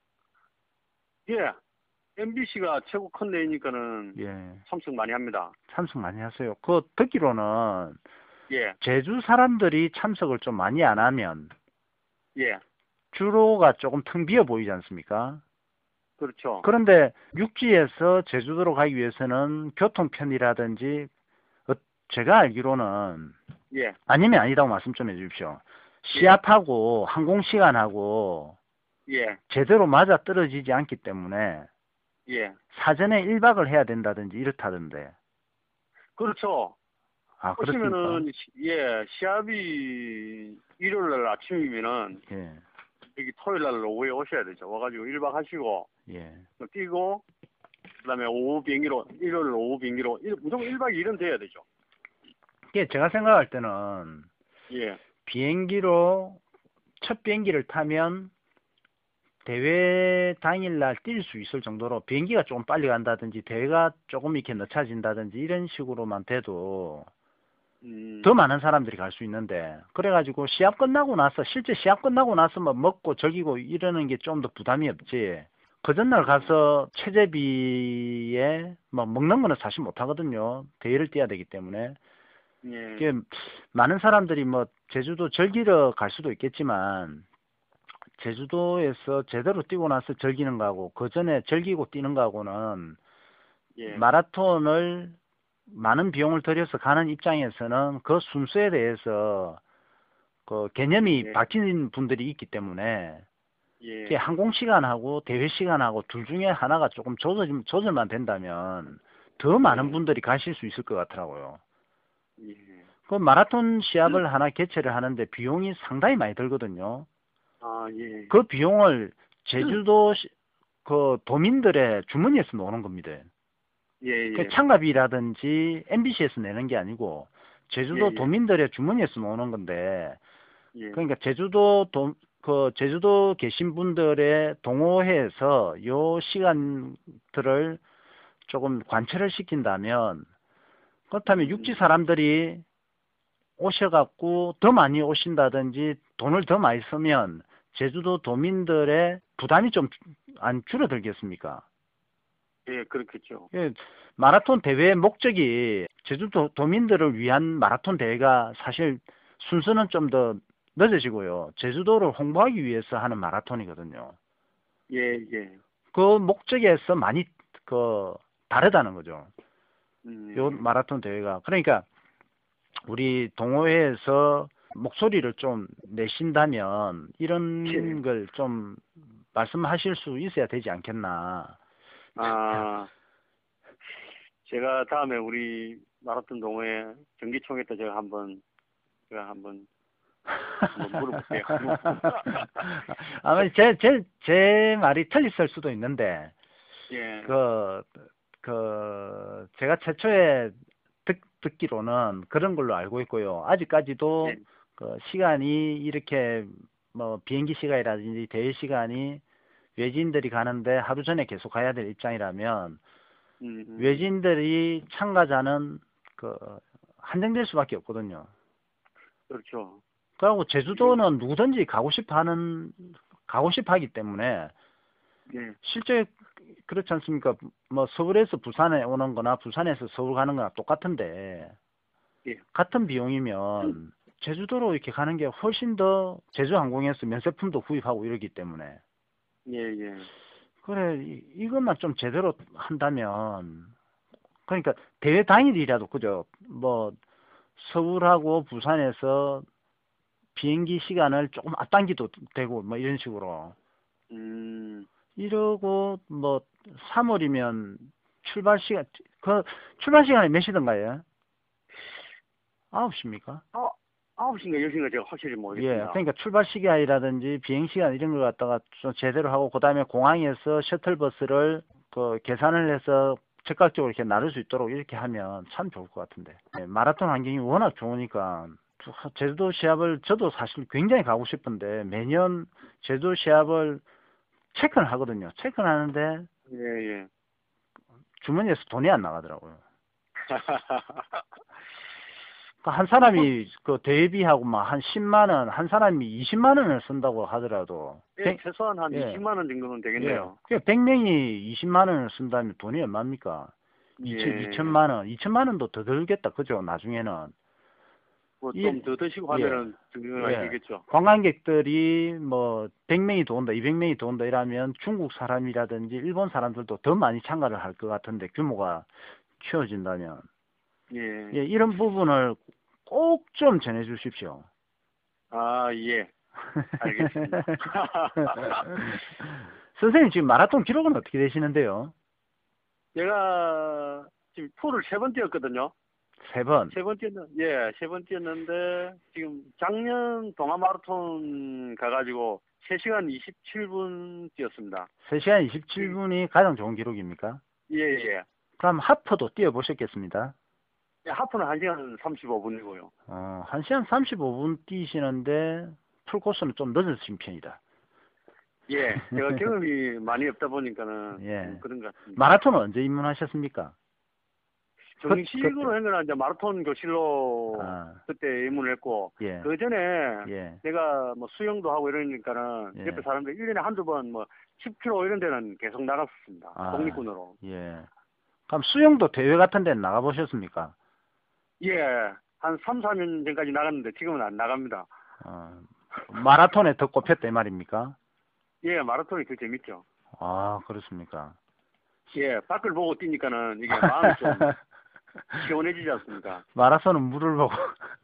예. 엠비씨가 최고 큰 대회니까는 예. 참석 많이 합니다. 참석 많이 하세요. 그 듣기로는 예, 제주 사람들이 참석을 좀 많이 안 하면 예. 주로가 조금 텅 비어 보이지 않습니까? 그렇죠. 그런데 육지에서 제주도로 가기 위해서는 교통편이라든지 어, 제가 알기로는 예, 아니면 아니다고 말씀 좀 해주십시오. 시합하고 항공시간하고 예, 제대로 맞아 떨어지지 않기 때문에 예. 사전에 일 박을 해야 된다든지 이렇다던데. 그렇죠. 아, 그렇습니까? 보시면은, 시- 예, 시합이 일요일 날 아침이면은, 예, 여기 토요일 날 오후에 오셔야 되죠. 와가지고 일 박 하시고, 예. 또 뛰고, 그 다음에 오후 비행기로, 일요일 오후 비행기로, 일, 무조건 일 박 이 일은 돼야 되죠. 이게 제가 생각할 때는 예, 비행기로 첫 비행기를 타면 대회 당일날 뛸 수 있을 정도로 비행기가 조금 빨리 간다든지 대회가 조금 이렇게 늦춰진다든지 이런 식으로만 돼도 음, 더 많은 사람들이 갈 수 있는데, 그래가지고 시합 끝나고 나서 실제 시합 끝나고 나서 뭐 먹고 즐기고 이러는 게 좀 더 부담이 없지. 그 전날 가서 체제비에 뭐 먹는 거는 사실 못 하거든요. 대회를 뛰어야 되기 때문에. 예, 이게 많은 사람들이 뭐 제주도 즐기러 갈 수도 있겠지만 제주도에서 제대로 뛰고 나서 즐기는 거하고 그 전에 즐기고 뛰는 거하고는 예, 마라톤을 많은 비용을 들여서 가는 입장에서는 그 순서에 대해서 그 개념이 예. 바뀐 분들이 있기 때문에 예, 이게 항공 시간하고 대회 시간하고 둘 중에 하나가 조금 조절, 조절만 된다면 더 많은 예. 분들이 가실 수 있을 것 같더라고요. 예. 그 마라톤 시합을 하나 개최를 하는데 비용이 상당히 많이 들거든요. 아, 예. 그 비용을 제주도 시- 그 도민들의 주머니에서 나오는 겁니다. 예, 예. 그 참가비라든지 엠비씨에서 내는 게 아니고 제주도 예, 예. 도민들의 주머니에서 나오는 건데, 예. 그러니까 제주도 도, 그 제주도 계신 분들의 동호회에서 요 시간들을 조금 관철을 시킨다면, 그렇다면 음. 육지 사람들이 오셔갖고 더 많이 오신다든지 돈을 더 많이 쓰면 제주도 도민들의 부담이 좀 안 줄어들겠습니까? 예, 그렇겠죠. 예, 마라톤 대회의 목적이 제주도 도민들을 위한 마라톤 대회가 사실 순서는 좀 더 늦어지고요. 제주도를 홍보하기 위해서 하는 마라톤이거든요. 예, 예. 그 목적에서 많이 그 다르다는 거죠. 음, 요 마라톤 대회가. 그러니까 우리 동호회에서 목소리를 좀 내신다면 이런 예. 걸 좀 말씀하실 수 있어야 되지 않겠나. 아, 제가 다음에 우리 마라톤 동호회 정기총회 때 제가 한번 제가 한번 한번 물어볼게요. 아마 제, 제, 제 말이 틀렸을 수도 있는데, 예. 그, 그, 제가 최초에 듣, 듣기로는 그런 걸로 알고 있고요. 아직까지도 예. 그 시간이 이렇게 뭐 비행기 시간이라든지 대회 시간이 외지인들이 가는데 하루 전에 계속 가야 될 입장이라면 음, 음. 외지인들이 참가자는 그 한정될 수밖에 없거든요. 그렇죠. 그리고 제주도는 누구든지 가고 싶어 하는, 가고 싶어 하기 때문에 예. 실제 그렇지 않습니까? 뭐 서울에서 부산에 오는 거나 부산에서 서울 가는 거나 똑같은데 예. 같은 비용이면 제주도로 이렇게 가는 게 훨씬 더 제주항공에서 면세품도 구입하고 이러기 때문에 예, 예. 그래 이, 이것만 좀 제대로 한다면 그러니까 대회 당일이라도 그죠? 뭐 서울하고 부산에서 비행기 시간을 조금 앞당기도 되고 뭐 이런 식으로 음, 이러고 뭐 삼월이면 출발 시간 그 출발 시간이 몇 시던가요? 아홉 시입니까? 아, 아홉 시인가 열 시인가 제가 확실히 예, 모르겠습니다. 그러니까 출발 시간이라든지 비행 시간 이런 걸 갖다가 좀 제대로 하고 그다음에 공항에서 셔틀버스를 그 계산을 해서 즉각적으로 이렇게 나눌 수 있도록 이렇게 하면 참 좋을 것 같은데. 예, 마라톤 환경이 워낙 좋으니까 제주도 시합을 저도 사실 굉장히 가고 싶은데 매년 제주도 시합을 체크를 하거든요. 체크를 하는데 예, 예. 주머니에서 돈이 안 나가더라고요. 한 사람이 그 대비하고 막 한 십만 원, 한 사람이 이십만 원을 쓴다고 하더라도 예, 백- 최소한 한 예. 이십만 원 정도는 되겠네요. 예. 백 명이 이십만 원을 쓴다면 돈이 얼마입니까? 예. 이천만 원, 이천만 원도 더 들겠다. 그죠? 나중에는. 뭐 이- 좀 더 드시고 하면은 증명이 예. 되겠죠. 관광객들이 뭐 백 명이 더 온다, 이백 명이 더 온다 이러면 중국 사람이라든지 일본 사람들도 더 많이 참가를 할 것 같은데 규모가 키워진다면 예. 예, 이런 부분을 꼭 좀 전해 주십시오. 아, 예. 알겠습니다. 선생님 지금 마라톤 기록은 어떻게 되시는데요? 제가 지금 프로를 세 번 뛰었거든요. 세 번. 세 번 뛰었는, 예, 세 번 뛰었는데, 지금 작년 동아 마라톤 가가지고 세 시간 이십칠 분 뛰었습니다. 세 시간 이십칠 분이 가장 좋은 기록입니까? 예, 예. 그럼 하프도 뛰어보셨겠습니다. 예, 하프는 한 시간 삼십오 분이고요. 어, 한 시간 삼십오 분 뛰시는데 풀코스는 좀 늦으신 편이다. 예, 제가 경험이 많이 없다 보니까는 예. 좀 그런 것 같습니다. 마라톤은 언제 입문하셨습니까? 정식으로 그- 한 거는 이제 마라톤 교실로 아, 그때 입문을 했고, 예. 그 전에 예. 내가 뭐 수영도 하고 이러니까는 예. 옆에 사람들 일 년에 한두 번 뭐 십 킬로미터 이런 데는 계속 나갔었습니다. 아. 독립군으로. 예. 그럼 수영도 대회 같은 데는 나가보셨습니까? 예, 한 삼, 사 년 전까지 나갔는데 지금은 안 나갑니다. 어, 마라톤에 더 꼽혔다 이 말입니까? 예, 마라톤이 더 재밌죠. 아, 그렇습니까? 예, 밖을 보고 뛰니까는 이게 마음이 좀 시원해지지 않습니까? 마라톤은 물을 보고.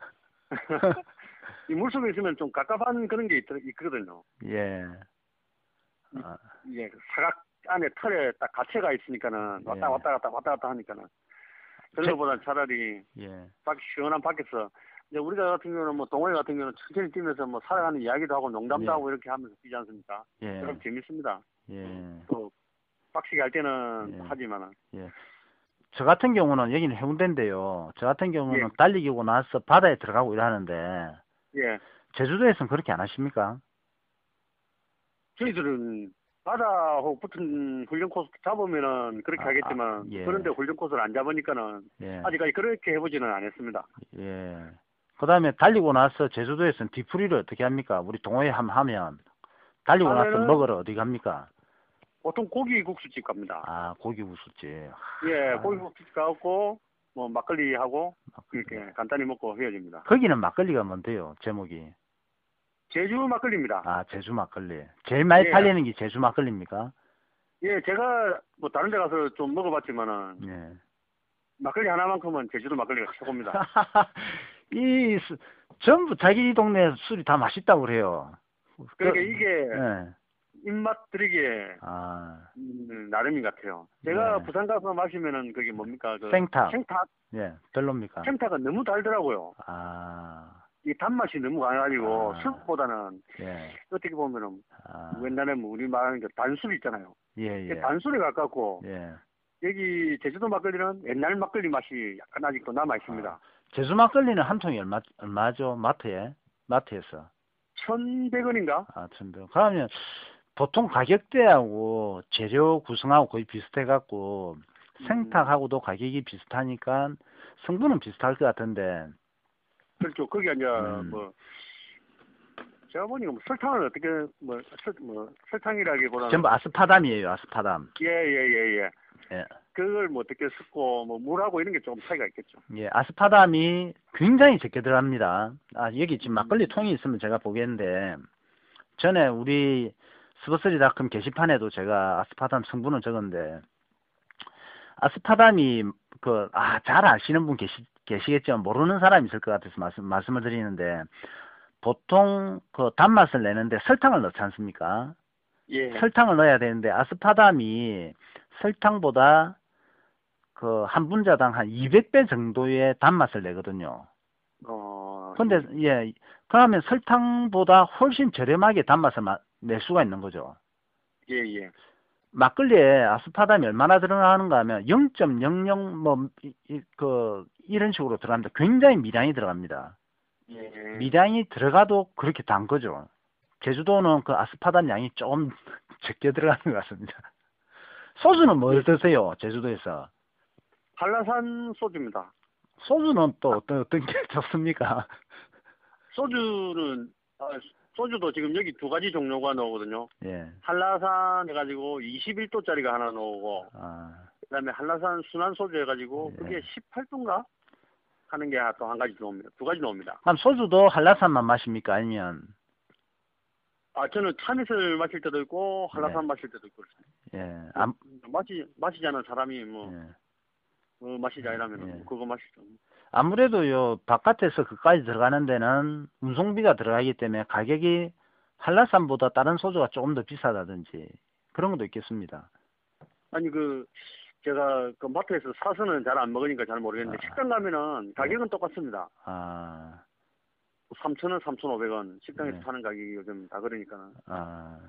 이 물속에 있으면 좀 갑갑한 그런 게 있, 있거든요. 예. 아, 이게 사각 안에 털에 딱 갇혀가 있으니까는 왔다 예. 왔다 갔다 왔다 갔다 하니까는 그런 제- 것보다 차라리 예. 밖 시원한 밖에서 이제 우리가 같은 경우는 뭐 동호회 같은 경우는 천천히 뛰면서 뭐 살아가는 이야기도 하고 농담도 예. 하고 이렇게 하면서 뛰지 않습니까? 예. 그럼 재밌습니다. 예. 또 빡시게 할 때는 예. 하지만은 예. 저 같은 경우는 여기는 해운대인데요. 저 같은 경우는 예. 달리기고 나서 바다에 들어가고 일하는데 예, 제주도에서는 그렇게 안 하십니까? 저희들은 바다하고 붙은 훈련 코스 잡으면은 그렇게 아, 하겠지만 아, 예. 그런데 훈련 코스를 안 잡으니까는 예. 아직까지 그렇게 해보지는 않았습니다. 예. 그다음에 달리고 나서 제주도에서는 뒤풀이를 어떻게 합니까? 우리 동호회 함 하면 달리고 나서 하면은- 먹으러 어디 갑니까? 보통 고기 국수집 갑니다. 아, 고기 국수집. 예, 아, 고기 국수집 가고 뭐 막걸리하고 막걸리. 이렇게 간단히 먹고 헤어집니다. 거기는 막걸리가 뭔데요, 제목이? 제주 막걸리입니다. 아, 제주 막걸리. 제일 많이 예. 팔리는 게 제주 막걸리입니까? 예, 제가 뭐 다른 데 가서 좀 먹어봤지만은 예. 막걸리 하나만큼은 제주도 막걸리가 최고입니다. 이, 수- 전부 자기 동네 술이 다 맛있다고 그래요. 그러니까 그- 이게 예. 입맛 들이게 아, 음, 나름인 것 같아요. 제가 네. 부산 가서 마시면은 그게 뭡니까? 그 생탁. 생탁. 예, 별로입니까? 생탁은 너무 달더라고요. 아, 이 단맛이 너무 강해가지고 아. 술보다는 예. 어떻게 보면은 아, 옛날에 뭐 우리 말하는 게 단술 있잖아요. 예, 예. 단술에 가깝고 예. 여기 제주도 막걸리는 옛날 막걸리 맛이 약간 아직도 남아 있습니다. 아. 제주 막걸리는 한 통이 얼마, 얼마죠? 마트에? 마트에서. 천백 원인가? 아, 천백. 그러면 보통 가격대하고 재료 구성하고 거의 비슷해갖고 생탁하고도 가격이 비슷하니까 성분은 비슷할 것 같은데. 그렇죠. 거기 이제 음. 뭐 제가 보니까 뭐 설탕을 어떻게 뭐, 설, 뭐 설탕이라기보다는 전부 아스파담이에요, 아스파담. 예예예 예, 예. 예. 그걸 뭐 어떻게 섞고 뭐 물하고 이런 게 조금 차이가 있겠죠. 예, 아스파담이 굉장히 적게 들어갑니다. 아, 여기 지금 막걸리 통이 있으면 제가 보겠는데, 전에 우리 스포츠리닷컴 게시판에도 제가 아스파담 성분을 적었는데, 아스파담이 그, 아, 잘 아시는 분 계시, 계시겠지만 모르는 사람이 있을 것 같아서 말씀, 말씀을 드리는데, 보통 그 단맛을 내는데 설탕을 넣지 않습니까? 예. 설탕을 넣어야 되는데, 아스파담이 설탕보다 그 한 분자당 한 이백 배 정도의 단맛을 내거든요. 어. 근데 예, 그러면 설탕보다 훨씬 저렴하게 단맛을 마- 낼 수가 있는 거죠. 예 예. 막걸리에 아스파탐이 얼마나 들어가는가 하면 영 점 영영 뭐 그 이런 식으로 들어갑니다. 굉장히 미량이 들어갑니다. 예. 미량이 들어가도 그렇게 단 거죠. 제주도는 그 아스파탐 양이 좀 적게 들어가는 것 같습니다. 소주는 뭘 드세요? 제주도에서? 한라산 소주입니다. 소주는 또 어떤 어떤 게 좋습니까? 소주는 아, 소주도 지금 여기 두 가지 종류가 나오거든요. 예. 한라산 해가지고 이십일 도짜리가 하나 나오고 아, 그다음에 한라산 순한 소주 해가지고 예. 그게 십팔 도인가 하는 게 또 한 가지 나옵니다. 두 가지 나옵니다. 그럼 소주도 한라산만 마십니까? 아니면 아 저는 참이슬 마실 때도 있고 한라산 네. 마실 때도 있고 그렇습니다. 예, 암, 마시 마시지 않은 사람이 뭐 예. 어, 마시지 않으면 예. 그거 마시죠. 아무래도요 바깥에서 그까지 들어가는 데는 운송비가 들어가기 때문에 가격이 한라산보다 다른 소주가 조금 더 비싸다든지 그런 것도 있겠습니다. 아니 그 제가 그 마트에서 사서는 잘 안 먹으니까 잘 모르겠는데 아. 식당 가면은 가격은 똑같습니다. 아, 삼천 원, 삼천오백 원 식당에서 네. 파는 가격이 요즘 다 그러니까. 아,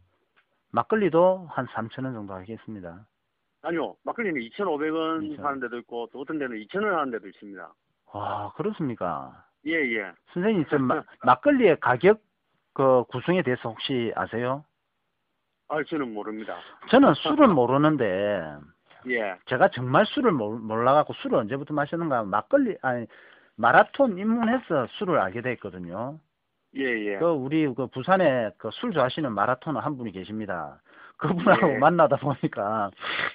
막걸리도 한 삼천 원 정도 하겠습니다. 아니요, 막걸리는 이천오백 원 이천. 하는 데도 있고 또 어떤 데는 이천 원 하는 데도 있습니다. 와, 그렇습니까? 예, 예. 선생님, 저 마, 막걸리의 가격 그 구성에 대해서 혹시 아세요? 아, 저는 모릅니다. 저는 술을 모르는데 예, 제가 정말 술을 몰- 몰라갖고 술을 언제부터 마셨는가 하면 막걸리 아니 마라톤 입문해서 술을 알게 됐거든요. 예, 예. 그 우리 그 부산에 그 술 좋아하시는 마라토너 한 분이 계십니다. 그분하고 예. 만나다 보니까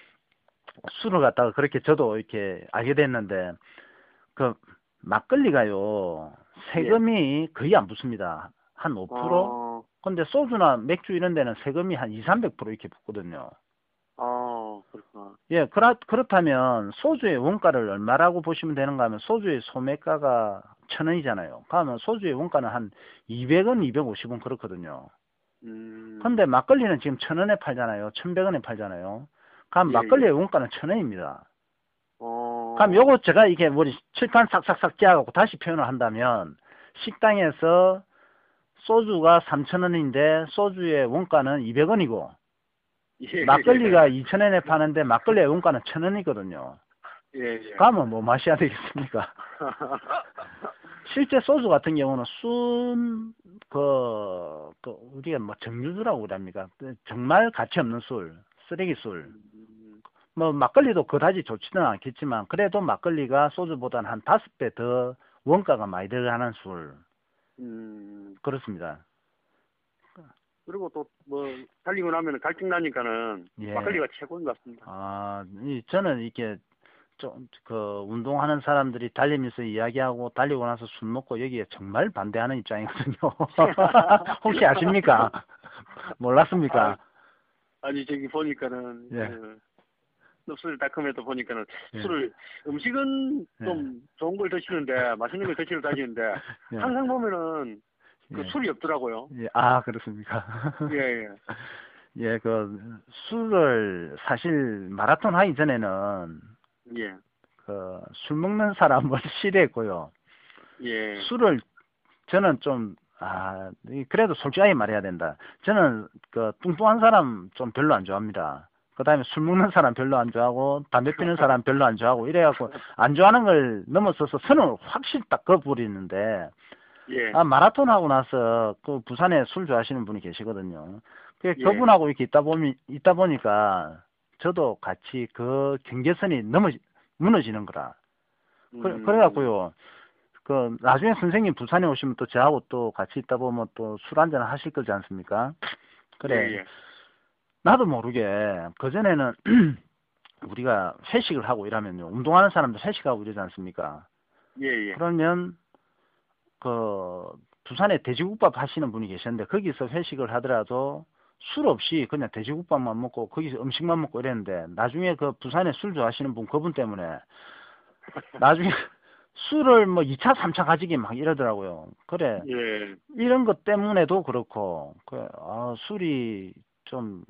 술을 갖다가 그렇게 저도 이렇게 알게 됐는데 그 막걸리가요 세금이 거의 안 붙습니다. 한 오 퍼센트. 어, 근데 소주나 맥주 이런 데는 세금이 한 이, 삼백 퍼센트 이렇게 붙거든요. 어, 그렇구나. 예, 그렇, 그렇다면 소주의 원가를 얼마라고 보시면 되는가 하면 소주의 소매가가 천 원이잖아요. 그러면 소주의 원가는 한 이백 원, 이백오십 원 그렇거든요. 음. 근데 막걸리는 지금 천 원에 팔잖아요. 천백 원에 팔잖아요. 그럼 예, 막걸리의 원가는 천 원입니다. 어. 그럼 요거 제가 이게 머리 칠판 싹싹싹 짜갖고 다시 표현을 한다면 식당에서 소주가 삼천 원인데 소주의 원가는 이백 원이고 예, 막걸리가 이천 원에 파는데 막걸리의 원가는 천 원이거든요. 예, 예. 그러면 뭐 마셔야 되겠습니까? 실제 소주 같은 경우는 순, 그, 그, 우리가 뭐 정류주라고 그럽니까? 정말 가치 없는 술, 쓰레기 술. 뭐 막걸리도 그다지 좋지는 않겠지만 그래도 막걸리가 소주보다는 한 다섯 배 더 원가가 많이 들어가는 술. 음. 그렇습니다. 그리고 또 뭐 달리고 나면 갈증 나니까는 예. 막걸리가 최고인 것 같습니다. 아, 이 저는 이게 좀 그 운동하는 사람들이 달리면서 이야기하고 달리고 나서 술 먹고 여기에 정말 반대하는 입장이거든요. 혹시 아십니까? 몰랐습니까? 아, 아니 저기 보니까는 예. 그 흡수를 달콤해도 보니까는 예. 술을 음식은 좀 좋은 걸 드시는데 맛있는 걸 드시러 다니는데 예. 항상 보면은 그 예. 술이 없더라고요. 예, 아, 그렇습니까? 예, 예. 예, 그 술을 사실 마라톤 하기 전에는 예. 그 술 먹는 사람을 싫어했고요. 예. 술을 저는 좀 아, 이 그래도 솔직하게 말해야 된다. 저는 그 뚱뚱한 사람 좀 별로 안 좋아합니다. 그다음에 술 먹는 사람 별로 안 좋아하고 담배 피는 사람 별로 안 좋아하고 이래갖고 안 좋아하는 걸 넘어서서 선을 확실히 딱 그어버리는데 예. 아 마라톤 하고 나서 그 부산에 술 좋아하시는 분이 계시거든요. 그 예. 그분하고 이렇게 있다 보니 있다 보니까 저도 같이 그 경계선이 넘어 무너지는 거라. 그, 음. 그래갖고요. 그 나중에 선생님 부산에 오시면 또 저하고 또 같이 있다 보면 또 술 한잔 하실 거지 않습니까? 그래. 예, 예. 나도 모르게 그전에는 우리가 회식을 하고 이러면요. 운동하는 사람들 회식하고 이러지 않습니까? 예, 예. 그러면 그 부산에 돼지국밥 하시는 분이 계셨는데 거기서 회식을 하더라도 술 없이 그냥 돼지국밥만 먹고 거기서 음식만 먹고 이랬는데 나중에 그 부산에 술 좋아하시는 분 그분 때문에 나중에 술을 뭐 이 차, 삼 차 가지기 막 이러더라고요. 그래. 예. 이런 것 때문에도 그렇고, 그, 아, 술이 좀,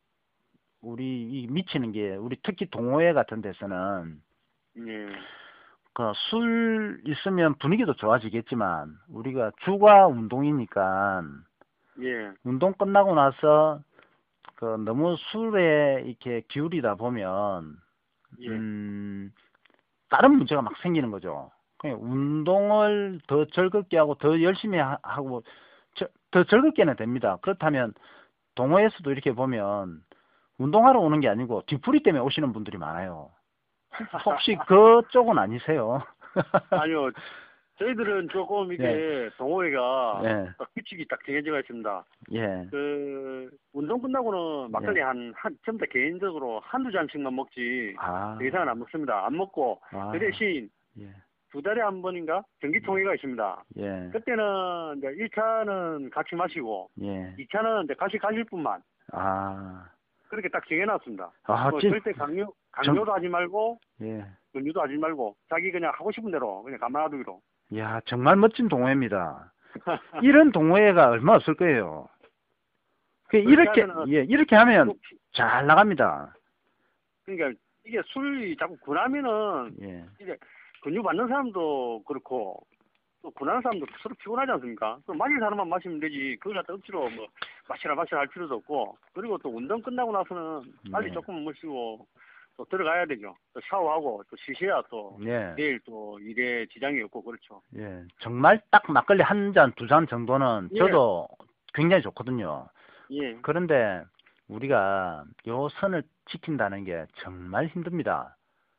우리, 이 미치는 게, 우리 특히 동호회 같은 데서는, 예. 그, 술 있으면 분위기도 좋아지겠지만, 우리가 주가 운동이니까, 예. 운동 끝나고 나서, 그, 너무 술에 이렇게 기울이다 보면, 예. 음, 다른 문제가 막 생기는 거죠. 그냥 운동을 더 즐겁게 하고 더 열심히 하- 하고 저- 더 즐겁게는 됩니다. 그렇다면 동호회에서도 이렇게 보면 운동하러 오는 게 아니고 뒤풀이 때문에 오시는 분들이 많아요. 혹시 그쪽은 아니세요? 아니요. 저희들은 조금 이게 동호회가 예. 딱 규칙이 딱 정해져 있습니다. 예. 그 운동 끝나고는 막걸리 예. 한, 한 전부 다 개인적으로 한두 잔씩만 먹지 아. 그 이상은 안 먹습니다. 안 먹고 아. 그 대신 예. 두 달에 한 번인가 정기총회가 있습니다. 예. 그때는 이제 일 차는 같이 마시고 예. 이 차는 이제 같이 가실 분만 아. 그렇게 딱 정해놨습니다. 아, 뭐 진- 절대 강요 강요도 하지 말고 예. 권유도 하지 말고 자기 그냥 하고 싶은 대로 그냥 가만 놔두기로. 야, 정말 멋진 동호회입니다. 이런 동호회가 얼마 없을 거예요. 그 이렇게 하면은 예, 이렇게 하면 또- 잘 나갑니다. 그러니까 이게 술이 자꾸 군하면은 예. 이제 근육 받는 사람도 그렇고 또 군하는 사람도 서로 피곤하지 않습니까? 그럼 마실 사람만 마시면 되지 그걸 갖다 억지로 뭐 마시라 마시라 할 필요도 없고 그리고 또 운동 끝나고 나서는 빨리 네. 조금 마시고 또 들어가야 되죠. 또 샤워하고 또 쉬셔야 또 예. 내일 또 일에 지장이 없고 그렇죠. 예. 정말 딱 막걸리 한 잔, 두 잔 정도는 예. 저도 굉장히 좋거든요. 예. 그런데 우리가 요 선을 지킨다는 게 정말 힘듭니다.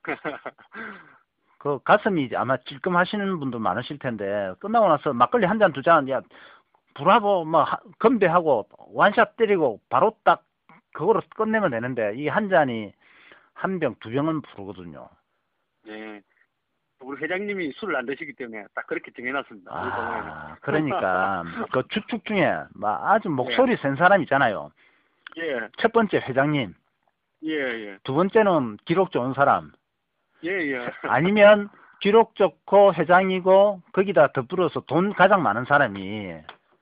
그 가슴이 아마 찔끔하시는 분도 많으실 텐데 끝나고 나서 막걸리 한 잔, 두 잔, 야 불하고 뭐 하- 건배하고 완샷 때리고 바로 딱 그거로 끝내면 되는데 이 한 잔이 한 병, 두 병은 부르거든요. 네. 우리 회장님이 술을 안 드시기 때문에 딱 그렇게 정해놨습니다. 우리 동호회는. 아, 그러니까 그 주축 중에 막 아주 목소리 센 사람 있잖아요. 예, 첫 번째 회장님, 예, 예, 두 번째는 기록 좋은 사람, 예, 예. 아니면 기록 좋고 회장이고 거기다 덧불어서 돈 가장 많은 사람이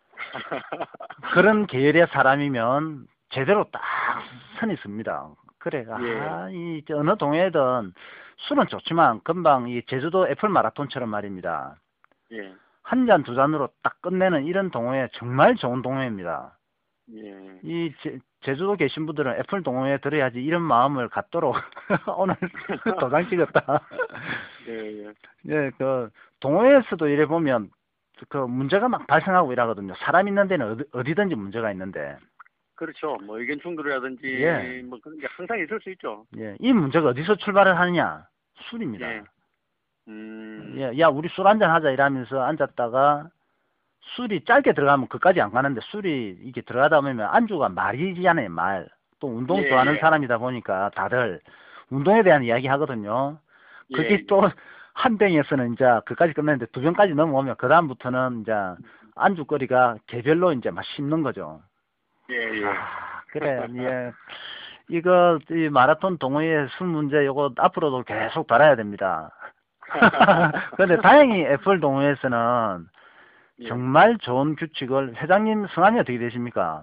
그런 계열의 사람이면 제대로 딱 선이 씁니다. 그래, 아, 이 어느 동해든 술은 좋지만 금방 이 제주도 애플 마라톤처럼 말입니다. 예, 한 잔 두 잔으로 딱 끝내는 이런 동호회 정말 좋은 동호회입니다. 예. 이 제, 제주도 계신 분들은 애플 동호회 들어야지 이런 마음을 갖도록 오늘 도장 찍었다. 예, 예. 예, 그 동호회에서도 이래 보면 그 문제가 막 발생하고 이러거든요. 사람 있는 데는 어디, 어디든지 문제가 있는데, 그렇죠. 뭐 의견 충돌이라든지 예. 뭐 그런 게 항상 있을 수 있죠. 예, 이 문제가 어디서 출발을 하느냐? 술입니다. 예. 음. 예, 야 우리 술 한잔 하자 이러면서 앉았다가 술이 짧게 들어가면 그까지 안 가는데 술이 이게 들어가다 보면 안주가 말이잖아요, 말. 또 운동 예, 좋아하는 예. 사람이다 보니까 다들 운동에 대한 이야기 하거든요. 그게 예, 또 한 병에서는 이제 그까지 끝냈는데 두 병까지 넘어오면 그다음부터는 이제 안주거리가 개별로 이제 막 씹는 거죠. 예, 예. 아, 그래, 예. 이거, 이 마라톤 동호회 술 문제, 요거 앞으로도 계속 달아야 됩니다. 근데 다행히 애플 동호회에서는 예. 정말 좋은 규칙을, 회장님 성함이 어떻게 되십니까?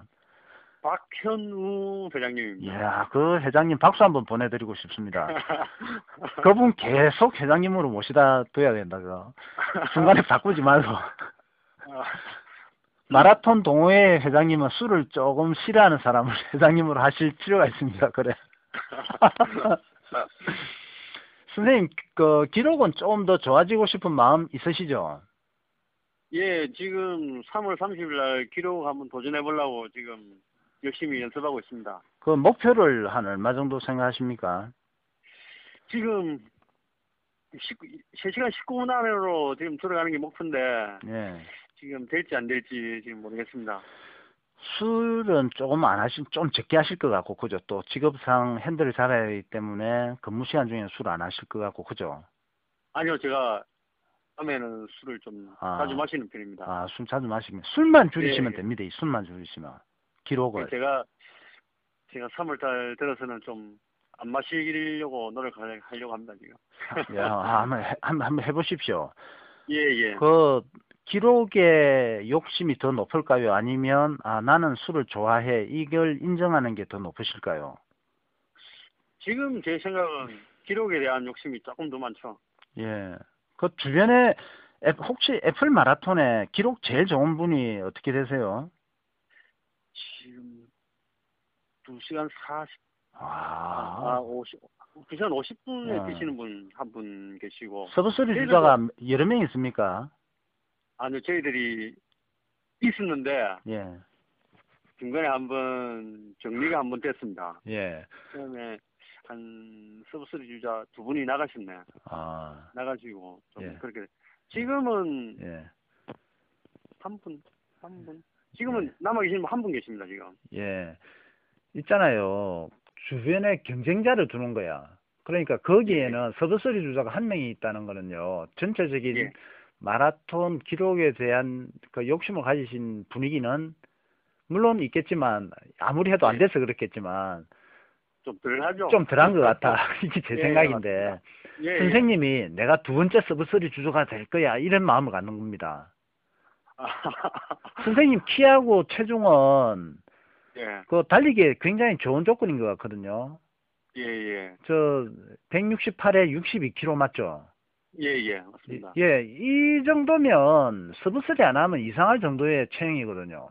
박현우 회장님입니다. 이야, 그 회장님 박수 한번 보내드리고 싶습니다. 그분 계속 회장님으로 모시다 둬야 된다, 그. 중간에 바꾸지 말고. 마라톤 동호회 회장님은 술을 조금 싫어하는 사람을 회장님으로 하실 필요가 있습니다. 그래. 선생님, 그 기록은 조금 더 좋아지고 싶은 마음 있으시죠? 예, 지금 삼월 삼십일 날 기록 한번 도전해 보려고 지금 열심히 연습하고 있습니다. 그 목표를 한 얼마 정도 생각하십니까? 지금 세 시간 십구 분 안으로 지금 들어가는 게 목표인데 예. 지금 될지 안 될지 지금 모르겠습니다. 술은 조금 안 하실, 좀 적게 하실 것 같고, 그죠? 또 직업상 핸들을 잡아야 하기 때문에 근무 시간 중에 술 안 하실 것 같고, 그죠? 아니요, 제가 밤에는 술을 좀 아. 자주 마시는 편입니다. 아, 술 자주 마시면, 술만 줄이시면 예. 됩니다. 이 술만 줄이시면. 기록을. 제가 제가 삼월 달 들어서는 좀 안 마시려고 노력하려고 합니다, 지금. 야, 아, 한번, 해, 한번, 한번 해보십시오. 예, 예. 그, 기록의 욕심이 더 높을까요? 아니면, 아, 나는 술을 좋아해. 이걸 인정하는 게 더 높으실까요? 지금 제 생각은 기록에 대한 욕심이 조금 더 많죠. 예. 그 주변에, 애- 혹시 애플 마라톤에 기록 제일 좋은 분이 어떻게 되세요? 지금 두 시간 사십, 아, 아, 오십, 두 시간 오십 분에 아. 뛰시는 분 한 분 계시고. 서브소리 저희들도- 주자가 여러 명 있습니까? 아니요, 저희들이 있었는데 예, 중간에 한번 정리가 한번 됐습니다. 예. 처음에 한 서브스리 주자 두 분이 나가셨네. 아, 나가시고 좀 예. 그렇게. 지금은 예, 한 분, 한 분. 지금은 남아 계시는 분 한 분 계십니다, 지금. 예. 있잖아요. 주변에 경쟁자를 두는 거야. 그러니까 거기에는 서브소리 주자가 한 명이 있다는 거는요. 전체적인 예. 마라톤 기록에 대한 그 욕심을 가지신 분위기는 물론 있겠지만 아무리 해도 안 예. 돼서 그렇겠지만 좀 덜 하죠. 좀 덜한 것 같아. 이게 제 예, 생각인데 맞습니다. 예, 선생님이 내가 두 번째 서브소리 주자가 될 거야 이런 마음을 갖는 겁니다. 예. 선생님 키하고 체중은 예, 그 달리기에 굉장히 좋은 조건인 것 같거든요. 예, 예, 저 백육십팔에 육십이 킬로그램 맞죠? 예, 예, 맞습니다. 예, 이 정도면 서브쓰리 안 하면 이상할 정도의 체형이거든요.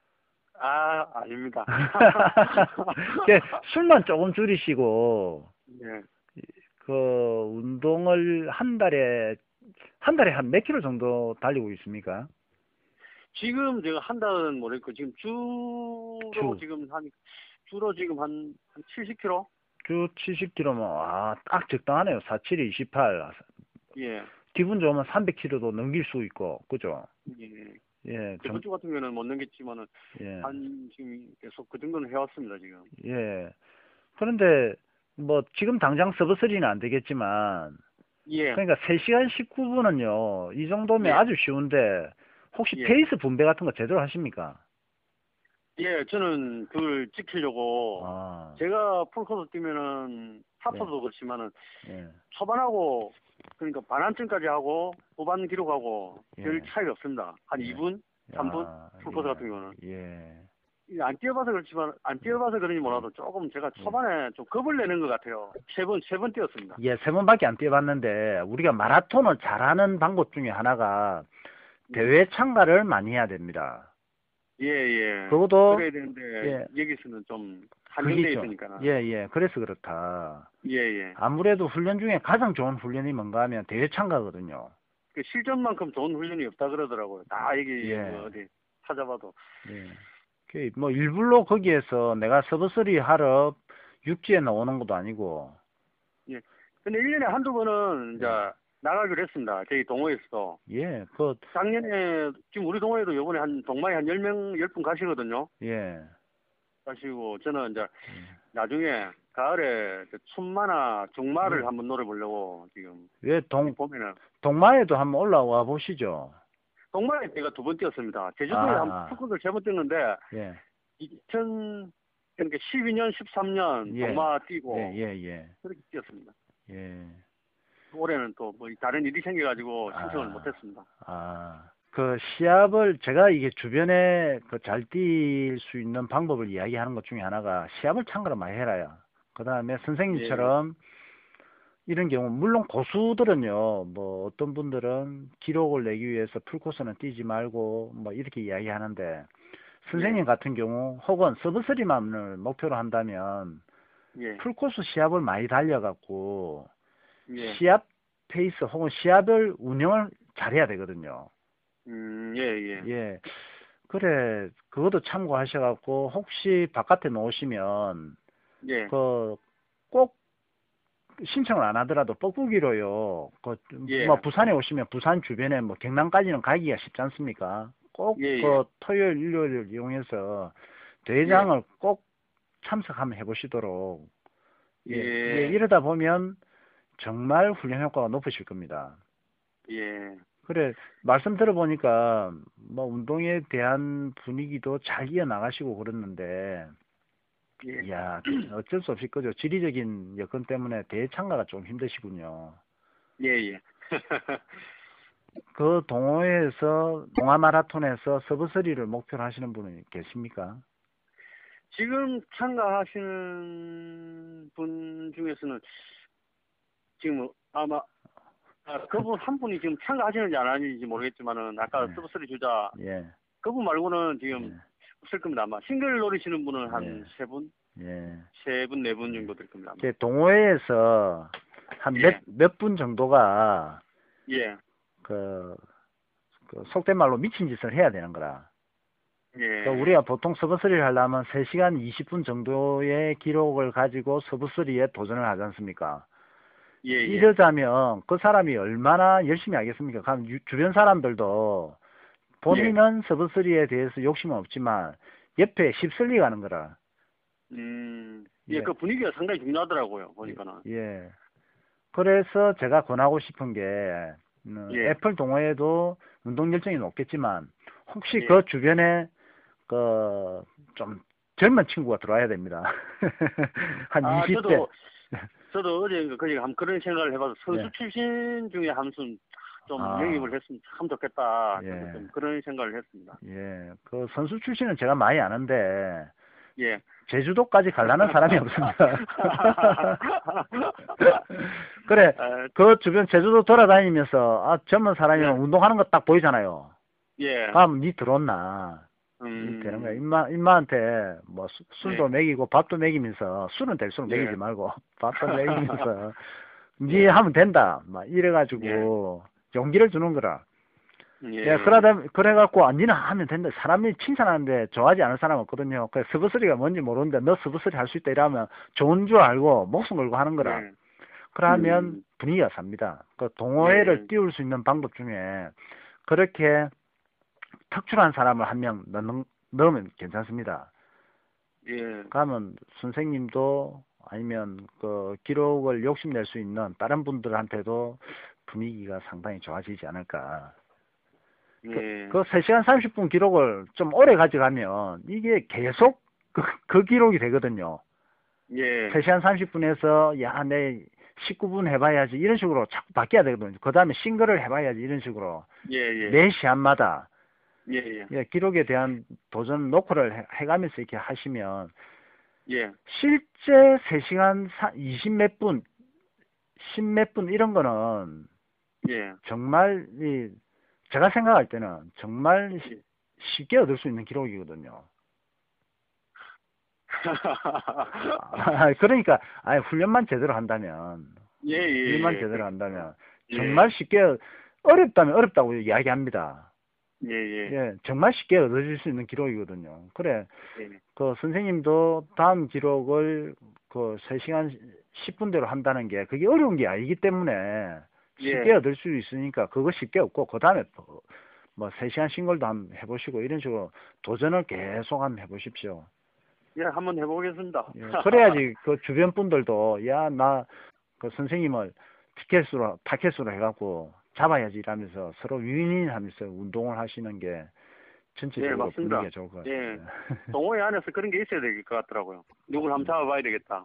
아, 아닙니다. 예, 술만 조금 줄이시고 예. 그 운동을 한 달에 한 달에 한 몇 킬로 정도 달리고 있습니까? 지금 제가 한 달은 모르겠고 지금 주로 주. 지금 한 주로 지금 한, 한 칠십 킬로미터? 주 칠십 킬로그램면 아, 딱 적당하네요. 사십칠에 이십팔. 예. 기분 좋으면 삼백 킬로그램도 넘길 수 있고, 그죠? 예. 예, 정, 저번 주 같은 경우는 못 넘겼지만은 예, 한 지금 계속 그 정도는 해왔습니다 지금. 예. 그런데 뭐 지금 당장 서브쓰리는 안 되겠지만, 예. 그러니까 세 시간 십구 분은요, 이 정도면 예. 아주 쉬운데, 혹시 예. 페이스 분배 같은 거 제대로 하십니까? 예, 저는 그걸 지키려고 아, 제가 풀코스 뛰면은 하프도 예. 그렇지만은 예, 초반하고 그러니까 반환점까지 하고 후반 기록하고 별 예. 차이가 없습니다. 한 예. 이 분, 삼 분 아, 풀코스 예. 같은 경우는. 예, 안 뛰어봐서 그렇지만 안 뛰어봐서 그런지 몰라도 조금 제가 초반에 좀 겁을 내는 것 같아요. 세 번 세 번 뛰었습니다. 예, 세 번밖에 안 뛰어봤는데, 우리가 마라톤을 잘하는 방법 중에 하나가 대회 참가를 많이 해야 됩니다. 예, 예. 그것도, 그래야 되는데 예. 여기서는 좀 한정돼 그게 있으니까. 예, 예. 그래서 그렇다. 예, 예. 아무래도 훈련 중에 가장 좋은 훈련이 뭔가 하면 대회 참가거든요. 그 실전만큼 좋은 훈련이 없다 그러더라고요. 다 여기 예. 뭐 어디 찾아봐도. 예. 그 뭐 일부러 거기에서 내가 서브쓰리 하러 육지에 나오는 것도 아니고. 예. 근데 일 년에 한두 번은 이제 나가기로 했습니다. 저희 동호회에서도. 예, 그, 작년에, 지금 우리 동호회도 요번에 한, 동마에 한 열 명, 열 분 가시거든요. 예. 가시고, 저는 이제, 나중에, 가을에, 저 춘마나 중마를 음. 한번 노려보려고, 지금. 예, 동, 보면은. 동마에도 한번 올라와 보시죠. 동마에 제가 두 번 뛰었습니다. 제주도에 아. 한 풀코스를 세 번 뛰었는데, 예. 이천, 그러니까 십이 년, 십삼 년 예. 동마 뛰고, 예, 예, 예. 그렇게 뛰었습니다. 예. 올해는 또 뭐 다른 일이 생겨가지고 신청을 아. 못했습니다. 아, 그 시합을 제가 이게 주변에 그 잘 뛸 수 있는 방법을 이야기하는 것 중에 하나가 시합을 참가를 많이 해라요. 그 다음에 선생님처럼 이런 경우 물론 고수들은요, 뭐 어떤 분들은 기록을 내기 위해서 풀코스는 뛰지 말고 뭐 이렇게 이야기하는데 선생님 예. 같은 경우 혹은 서브쓰리만을 목표로 한다면 예. 풀코스 시합을 많이 달려갖고 예. 시합 페이스 혹은 시합을 운영을 잘해야 되거든요. 음, 예, 예. 예. 그래, 그것도 참고하셔갖고, 혹시 바깥에 놓으시면, 예. 그, 꼭, 신청을 안 하더라도 뻐꾸기로요. 그, 예. 뭐, 부산에 오시면 부산 주변에 뭐, 경남까지는 가기가 쉽지 않습니까? 꼭, 예, 예. 그, 토요일, 일요일을 이용해서, 대회장을 꼭 참석하면 해보시도록. 예. 예. 예, 이러다 보면, 정말 훈련 효과가 높으실 겁니다. 예. 그래, 말씀 들어보니까, 뭐, 운동에 대한 분위기도 잘 이어나가시고 그랬는데, 예. 이야, 어쩔 수 없이 그죠. 지리적인 여건 때문에 대회 참가가 좀 힘드시군요. 예, 예. 그 동호회에서, 동아 마라톤에서 서브쓰리를 목표로 하시는 분이 계십니까? 지금 참가하시는 분 중에서는 지금 아마 아, 그분 한 분이 지금 참가하시는지 안 하는지 모르겠지만은 아까 네. 서브쓰리 주자 예, 그분 말고는 지금 예, 없을 겁니다. 아마 싱글 노리시는 분은 예. 한 세 분, 예. 세 분, 네 분 정도 될 겁니다. 아마. 제 동호회에서 한 몇, 예. 몇 분 정도가, 예. 그, 그 속된 말로 미친 짓을 해야 되는 거라. 예. 그 우리가 보통 서브쓰리를 하려면 세 시간 이십 분 정도의 기록을 가지고 서브쓰리에 도전을 하지 않습니까? 예, 예. 이러자면 그 사람이 얼마나 열심히 하겠습니까? 그럼 유- 주변 사람들도 본인은 서브쓰리에 대해서 욕심은 없지만 옆에 휩쓸리 가는 거라. 음, 예, 예. 그 분위기가 상당히 중요하더라고요, 보니까는. 예. 그래서 제가 권하고 싶은 게 음, 예. 애플 동호회도 운동 열정이 높겠지만 혹시 예. 그 주변에 그 좀 젊은 친구가 들어와야 됩니다. 한 아, 이십 대. 저도, 저도 어제 그, 그제 한 그런 생각을 해봐서 선수 예. 출신 중에 한순 좀 아. 영입을 했으면 참 좋겠다. 예. 저도 좀 그런 생각을 했습니다. 예, 그 선수 출신은 제가 많이 아는데 예. 제주도까지 가려는 사람이 없습니다. 그래, 아, 그 주변 제주도 돌아다니면서 아 젊은 사람이면 예. 운동하는 거 딱 보이잖아요. 예. 그럼 니 들었나? 음. 되는 거야. 임마, 임마한테 뭐 수- 술도 예. 먹이고 밥도 먹이면서 술은 될수록 예. 먹이지 말고 밥도 먹이면서 니 하면 된다. 막 이래가지고 용기를 주는 거라. 예. 예, 그러다, 그래갖고, 아, 니는 하면 된다. 사람이 칭찬하는데 좋아하지 않은 사람 없거든요. 그 서브쓰리가 뭔지 모르는데, 너 서브쓰리 할 수 있다 이러면 좋은 줄 알고, 목숨 걸고 하는 거라. 예. 그러면 음. 분위기가 삽니다. 그 동호회를 예. 띄울 수 있는 방법 중에, 그렇게 특출한 사람을 한 명 넣는, 넣으면 괜찮습니다. 예. 그러면 선생님도, 아니면 그 기록을 욕심낼 수 있는 다른 분들한테도 분위기가 상당히 좋아지지 않을까. 예. 그 세 시간 삼십 분 기록을 좀 오래 가져가면 이게 계속 그, 그 기록이 되거든요. 예. 세 시간 삼십 분에서 야, 내 십구 분 해봐야지 이런 식으로 자꾸 바뀌어야 되거든요. 그 다음에 싱글을 해봐야지 이런 식으로 예. 예. 매 시합마다 예. 예. 예, 기록에 대한 도전 노크를 해, 해가면서 이렇게 하시면 예. 실제 세 시간 이십 몇 분, 십 몇 분 이런 거는 예. 정말 이 제가 생각할 때는 정말 예. 쉽게 얻을 수 있는 기록이거든요. 아, 그러니까 아예 훈련만 제대로 한다면, 예, 예, 훈련만 예. 제대로 한다면 예. 정말 쉽게 어렵다면 어렵다고 이야기합니다. 예, 예. 예, 정말 쉽게 얻어질 수 있는 기록이거든요. 그래, 예. 그 선생님도 다음 기록을 그 세 시간 십 분대로 한다는 게 그게 어려운 게 아니기 때문에 쉽게 예. 얻을 수 있으니까 그거 쉽게 얻고 그 다음에 뭐 세 시간 싱글도 한번 해보시고 이런 식으로 도전을 계속 한번 해보십시오. 예, 한번 해보겠습니다. 예, 그래야지 그 주변 분들도 야 나 그 선생님을 티켓으로 타켓으로 해갖고 잡아야지 이러면서 서로 윈윈 하면서 운동을 하시는 게 전체적으로 예, 맞습니다. 분위기가 좋을 것 같아요. 예. 동호회 안에서 그런 게 있어야 될 것 같더라고요. 누굴 한번 잡아봐야 되겠다.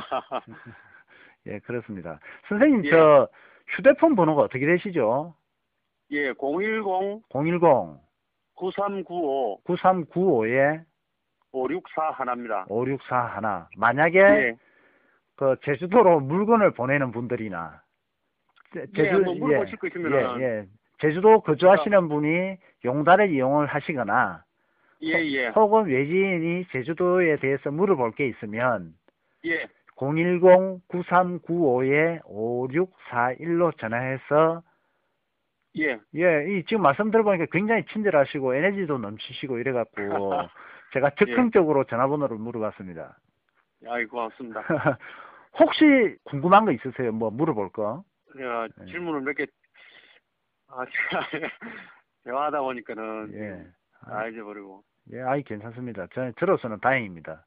예, 그렇습니다. 선생님 예. 저 휴대폰 번호가 어떻게 되시죠? 예, 공일공 공일공 구삼구오 구삼구오에 오육사 하나입니다. 오육사일. 만약에 예. 그 제주도로 물건을 보내는 분들이나 제- 예, 뭐 물어보실 거 있으면은 예, 예. 제주도 거주하시는 분이 용달을 이용을 하시거나 예, 예. 혹은 외지인이 제주도에 대해서 물어볼 게 있으면 예. 공일공 구삼구오에 오육사일로 전화해서 예. 예, 이 지금 말씀 들어보니까 굉장히 친절하시고 에너지도 넘치시고 이래갖고 제가 적극적으로 전화번호를 물어봤습니다. 아이, 고맙습니다. 혹시 궁금한 거 있으세요? 뭐 물어볼 거? 제가 예. 질문을 몇 개, 아, 제가 대화하다 보니까는 예. 다 잊어버리고. 예, 아이 괜찮습니다. 저는 들어서는 다행입니다.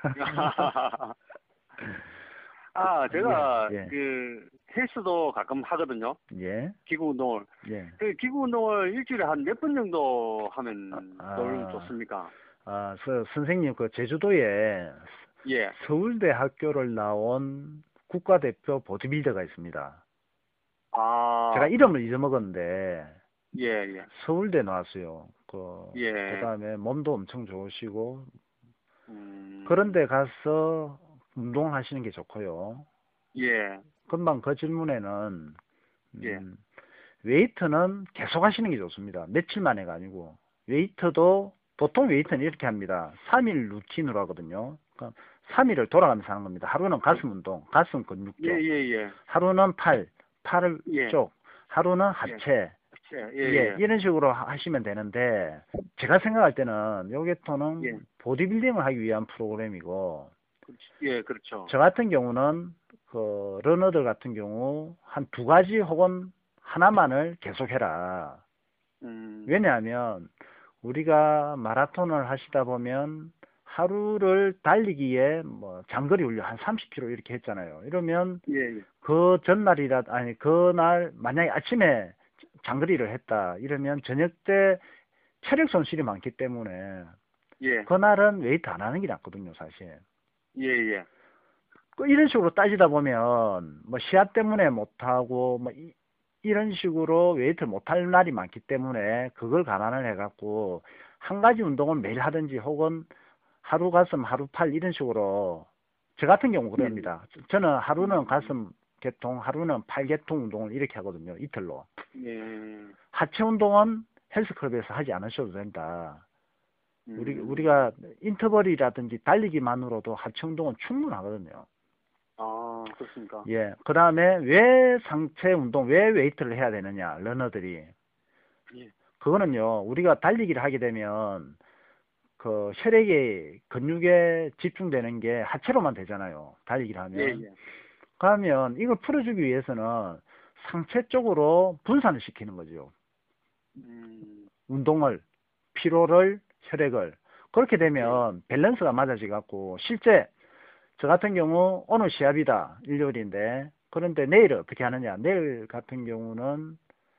아, 제가 예, 예. 그 헬스도 가끔 하거든요. 예, 기구 운동을. 예. 그 기구 운동을 일주일에 한 몇 번 정도 하면 아, 더 좋습니까? 아, 서, 선생님 그 제주도에 예. 서울대 학교를 나온 국가대표 보디빌더가 있습니다. 아. 제가 이름을 잊어먹었는데 예, 예. 서울대 나왔어요. 그 예. 그다음에 몸도 엄청 좋으시고 음. 그런데 가서 운동을 하시는 게 좋고요. 예. 금방 그 질문에는 음, 예. 웨이트는 계속 하시는 게 좋습니다. 며칠 만에가 아니고 웨이트도 보통 웨이트는 이렇게 합니다. 삼 일 루틴으로 하거든요. 그러니까 삼 일을 돌아가면서 하는 겁니다. 하루는 가슴 운동, 가슴 근육 쪽. 예, 예, 예. 하루는 팔, 팔 예. 쪽. 하루는 하체. 예, 예, 예. 이런 식으로 하- 하시면 되는데 제가 생각할 때는 요게토는 예. 보디빌딩을 하기 위한 프로그램이고 예, 그렇죠. 저 같은 경우는 그 러너들 같은 경우 한 두 가지 혹은 하나만을 계속해라. 음. 왜냐하면 우리가 마라톤을 하시다 보면 하루를 달리기에 뭐 장거리 훈련 한 삼십 킬로미터 이렇게 했잖아요. 이러면 예, 예. 그 전날이라 아니 그날 만약에 아침에 장거리를 했다 이러면 저녁 때 체력 손실이 많기 때문에 예. 그날은 웨이트 안 하는 게 낫거든요, 사실. 예, 예. 그 이런 식으로 따지다 보면 뭐 시합 때문에 못 하고 뭐 이, 이런 식으로 웨이트를 못 할 날이 많기 때문에 그걸 감안을 해갖고 한 가지 운동을 매일 하든지 혹은 하루 가슴 하루 팔 이런 식으로 저 같은 경우 그럽니다. 저는 하루는 가슴 개통, 하루는 팔 개통 운동을 이렇게 하거든요. 이틀로. 예. 하체 운동은 헬스클럽에서 하지 않으셔도 된다. 우리 음. 우리가 인터벌이라든지 달리기만으로도 하체 운동은 충분하거든요. 아, 그렇습니까? 예. 그 다음에 왜 상체 운동, 왜 웨이트를 해야 되느냐, 러너들이. 예. 그거는요, 우리가 달리기를 하게 되면, 그, 혈액의 근육에 집중되는 게 하체로만 되잖아요. 달리기를 하면. 예, 예. 그러면 이걸 풀어주기 위해서는 상체 쪽으로 분산을 시키는 거죠. 음. 운동을, 피로를, 혈액을. 그렇게 되면 밸런스가 맞아지 갖고, 실제, 저 같은 경우 오늘 시합이다 일요일인데 그런데 내일 어떻게 하느냐 내일 같은 경우는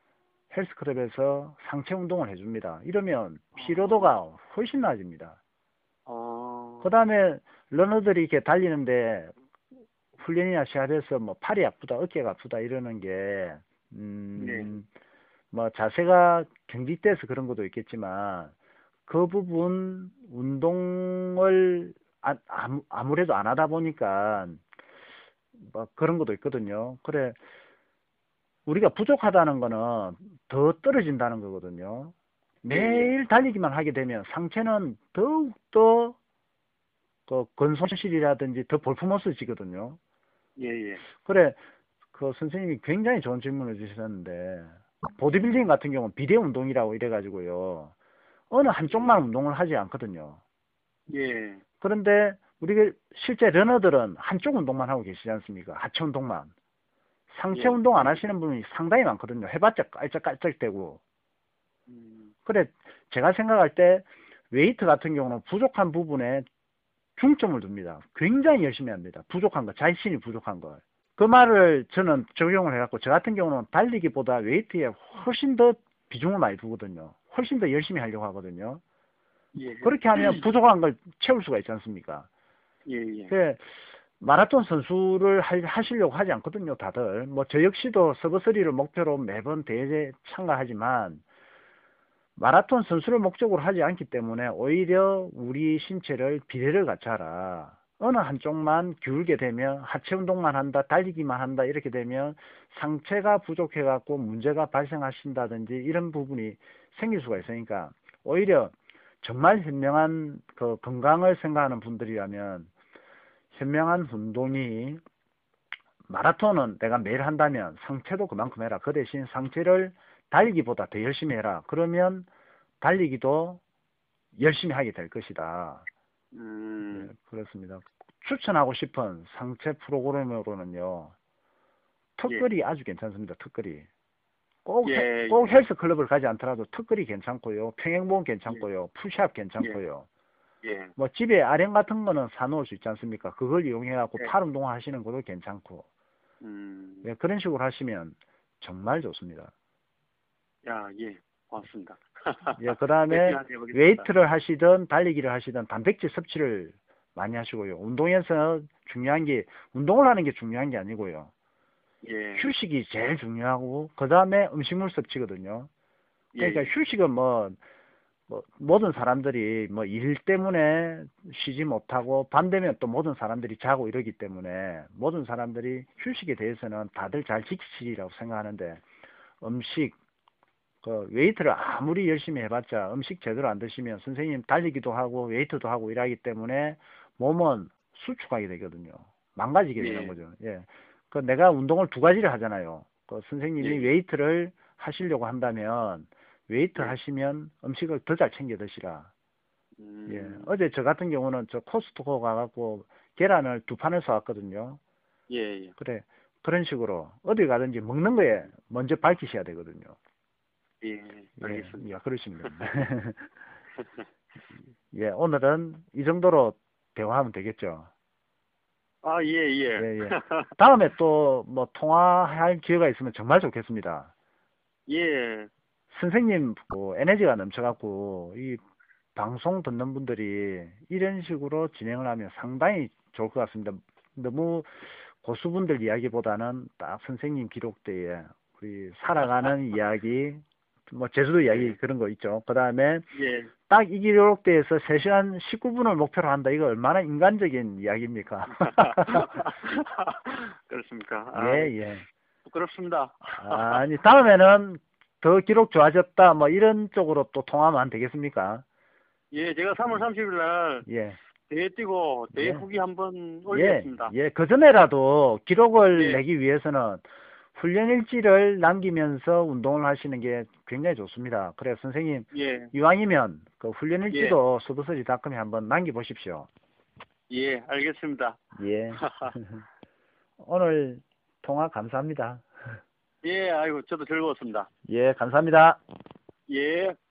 헬스클럽에서 상체 운동을 해줍니다. 이러면 피로도가 훨씬 나아집니다. 어. 그 다음에 러너들이 이렇게 달리는데 훈련이나 시합에서 뭐 팔이 아프다 어깨가 아프다 이러는 게 음, 뭐 자세가 경직돼서 그런 것도 있겠지만 그 부분 운동을 아, 아무, 아무래도 안 하다 보니까 뭐 그런 것도 있거든요. 그래 우리가 부족하다는 거는 더 떨어진다는 거거든요. 매일 달리기만 하게 되면 상체는 더욱더 그 근손실이라든지 더 볼품없어지거든요. 예, 예. 그래 그 선생님이 굉장히 좋은 질문을 주셨는데 보디빌딩 같은 경우는 비대 운동이라고 이래가지고요. 어느 한쪽만 운동을 하지 않거든요. 예. 그런데 우리가 실제 러너들은 한쪽 운동만 하고 계시지 않습니까? 하체 운동만. 상체 예. 운동 안 하시는 분이 상당히 많거든요. 해봤자 깔짝깔짝대고. 음, 그래, 제가 생각할 때 웨이트 같은 경우는 부족한 부분에 중점을 둡니다. 굉장히 열심히 합니다. 부족한 거, 자신이 부족한 거. 그 말을 저는 적용을 해갖고, 저 같은 경우는 달리기보다 웨이트에 훨씬 더 비중을 많이 두거든요. 훨씬 더 열심히 하려고 하거든요. 예. 그렇게 하면 부족한 걸 채울 수가 있지 않습니까? 예, 예. 그 마라톤 선수를 하, 하시려고 하지 않거든요, 다들. 뭐, 저 역시도 서브쓰리를 목표로 매번 대회에 참가하지만, 마라톤 선수를 목적으로 하지 않기 때문에 오히려 우리 신체를 비례를 갖춰라. 어느 한쪽만 기울게 되면 하체 운동만 한다, 달리기만 한다 이렇게 되면 상체가 부족해갖고 문제가 발생하신다든지 이런 부분이 생길 수가 있으니까 오히려 정말 현명한 그 건강을 생각하는 분들이라면 현명한 운동이 마라톤은 내가 매일 한다면 상체도 그만큼 해라. 그 대신 상체를 달리기보다 더 열심히 해라. 그러면 달리기도 열심히 하게 될 것이다. 음, 네, 그렇습니다. 추천하고 싶은 상체 프로그램으로는요. 턱걸이 아주 괜찮습니다. 턱걸이. 꼭, 예, 헬- 꼭 헬스클럽을 가지 않더라도 턱걸이 괜찮고요. 평행봉 괜찮고요. 푸시업 괜찮고요. 예, 뭐 집에 아령 같은 거는 사놓을 수 있지 않습니까? 그걸 이용해갖고 예. 팔 운동 하시는 것도 괜찮고. 음, 네, 그런 식으로 하시면 정말 좋습니다. 야, 예, 고맙습니다. 예, 그 다음에 열심히 해보겠습니다. 웨이트를 하시든 달리기를 하시든 단백질 섭취를 많이 하시고요. 운동에서 중요한 게 운동을 하는 게 중요한 게 아니고요. 예, 휴식이 제일 중요하고 그 다음에 음식물 섭취거든요. 그러니까 예, 휴식은 뭐, 뭐 모든 사람들이 뭐 일 때문에 쉬지 못하고 밤 되면 또 모든 사람들이 자고 이러기 때문에 모든 사람들이 휴식에 대해서는 다들 잘 지키시리라고 생각하는데 음식 그 웨이트를 아무리 열심히 해봤자 음식 제대로 안 드시면 선생님 달리기도 하고 웨이트도 하고 일하기 때문에 몸은 수축하게 되거든요. 망가지게 되는 예. 거죠. 예. 그 내가 운동을 두 가지를 하잖아요. 그 선생님이 예. 웨이트를 하시려고 한다면 웨이트 예. 하시면 음식을 더 잘 챙겨 드시라. 음, 예. 어제 저 같은 경우는 저 코스트코 가갖고 계란을 두 판을 사왔거든요. 예, 예. 그래. 그런 식으로 어디 가든지 먹는 거에 먼저 밝히셔야 되거든요. 예, 알겠습니다. 예, 예, 그러십니다. 예, 오늘은 이 정도로 대화하면 되겠죠. 아, 예, 예. 예, 예. 다음에 또 뭐 통화할 기회가 있으면 정말 좋겠습니다. 예, 선생님, 그 에너지가 넘쳐갖고 이 방송 듣는 분들이 이런 식으로 진행을 하면 상당히 좋을 것 같습니다. 너무 고수분들 이야기보다는 딱 선생님 기록대에 우리 살아가는 이야기, 뭐 제주도 이야기 예. 그런 거 있죠. 그 다음에 예. 딱 이 기록대에서 세 시간 십구 분을 목표로 한다. 이거 얼마나 인간적인 이야기입니까? 그렇습니까? 아, 예, 예. 부끄럽습니다. 아니, 다음에는 더 기록 좋아졌다. 뭐 이런 쪽으로 또 통하면 되겠습니까? 예, 제가 삼월 삼십일 날 예. 대회 뛰고 대회 예. 후기 한번 예, 올리겠습니다. 예. 그 전에라도 기록을 예. 내기 위해서는 훈련 일지를 남기면서 운동을 하시는 게 굉장히 좋습니다. 그래 선생님, 예, 이왕이면 그 훈련 일지도 서브서리닷컴에 한번 남겨보십시오. 예, 알겠습니다. 예. 오늘 통화 감사합니다. 예, 아이고, 저도 즐거웠습니다. 예, 감사합니다. 예.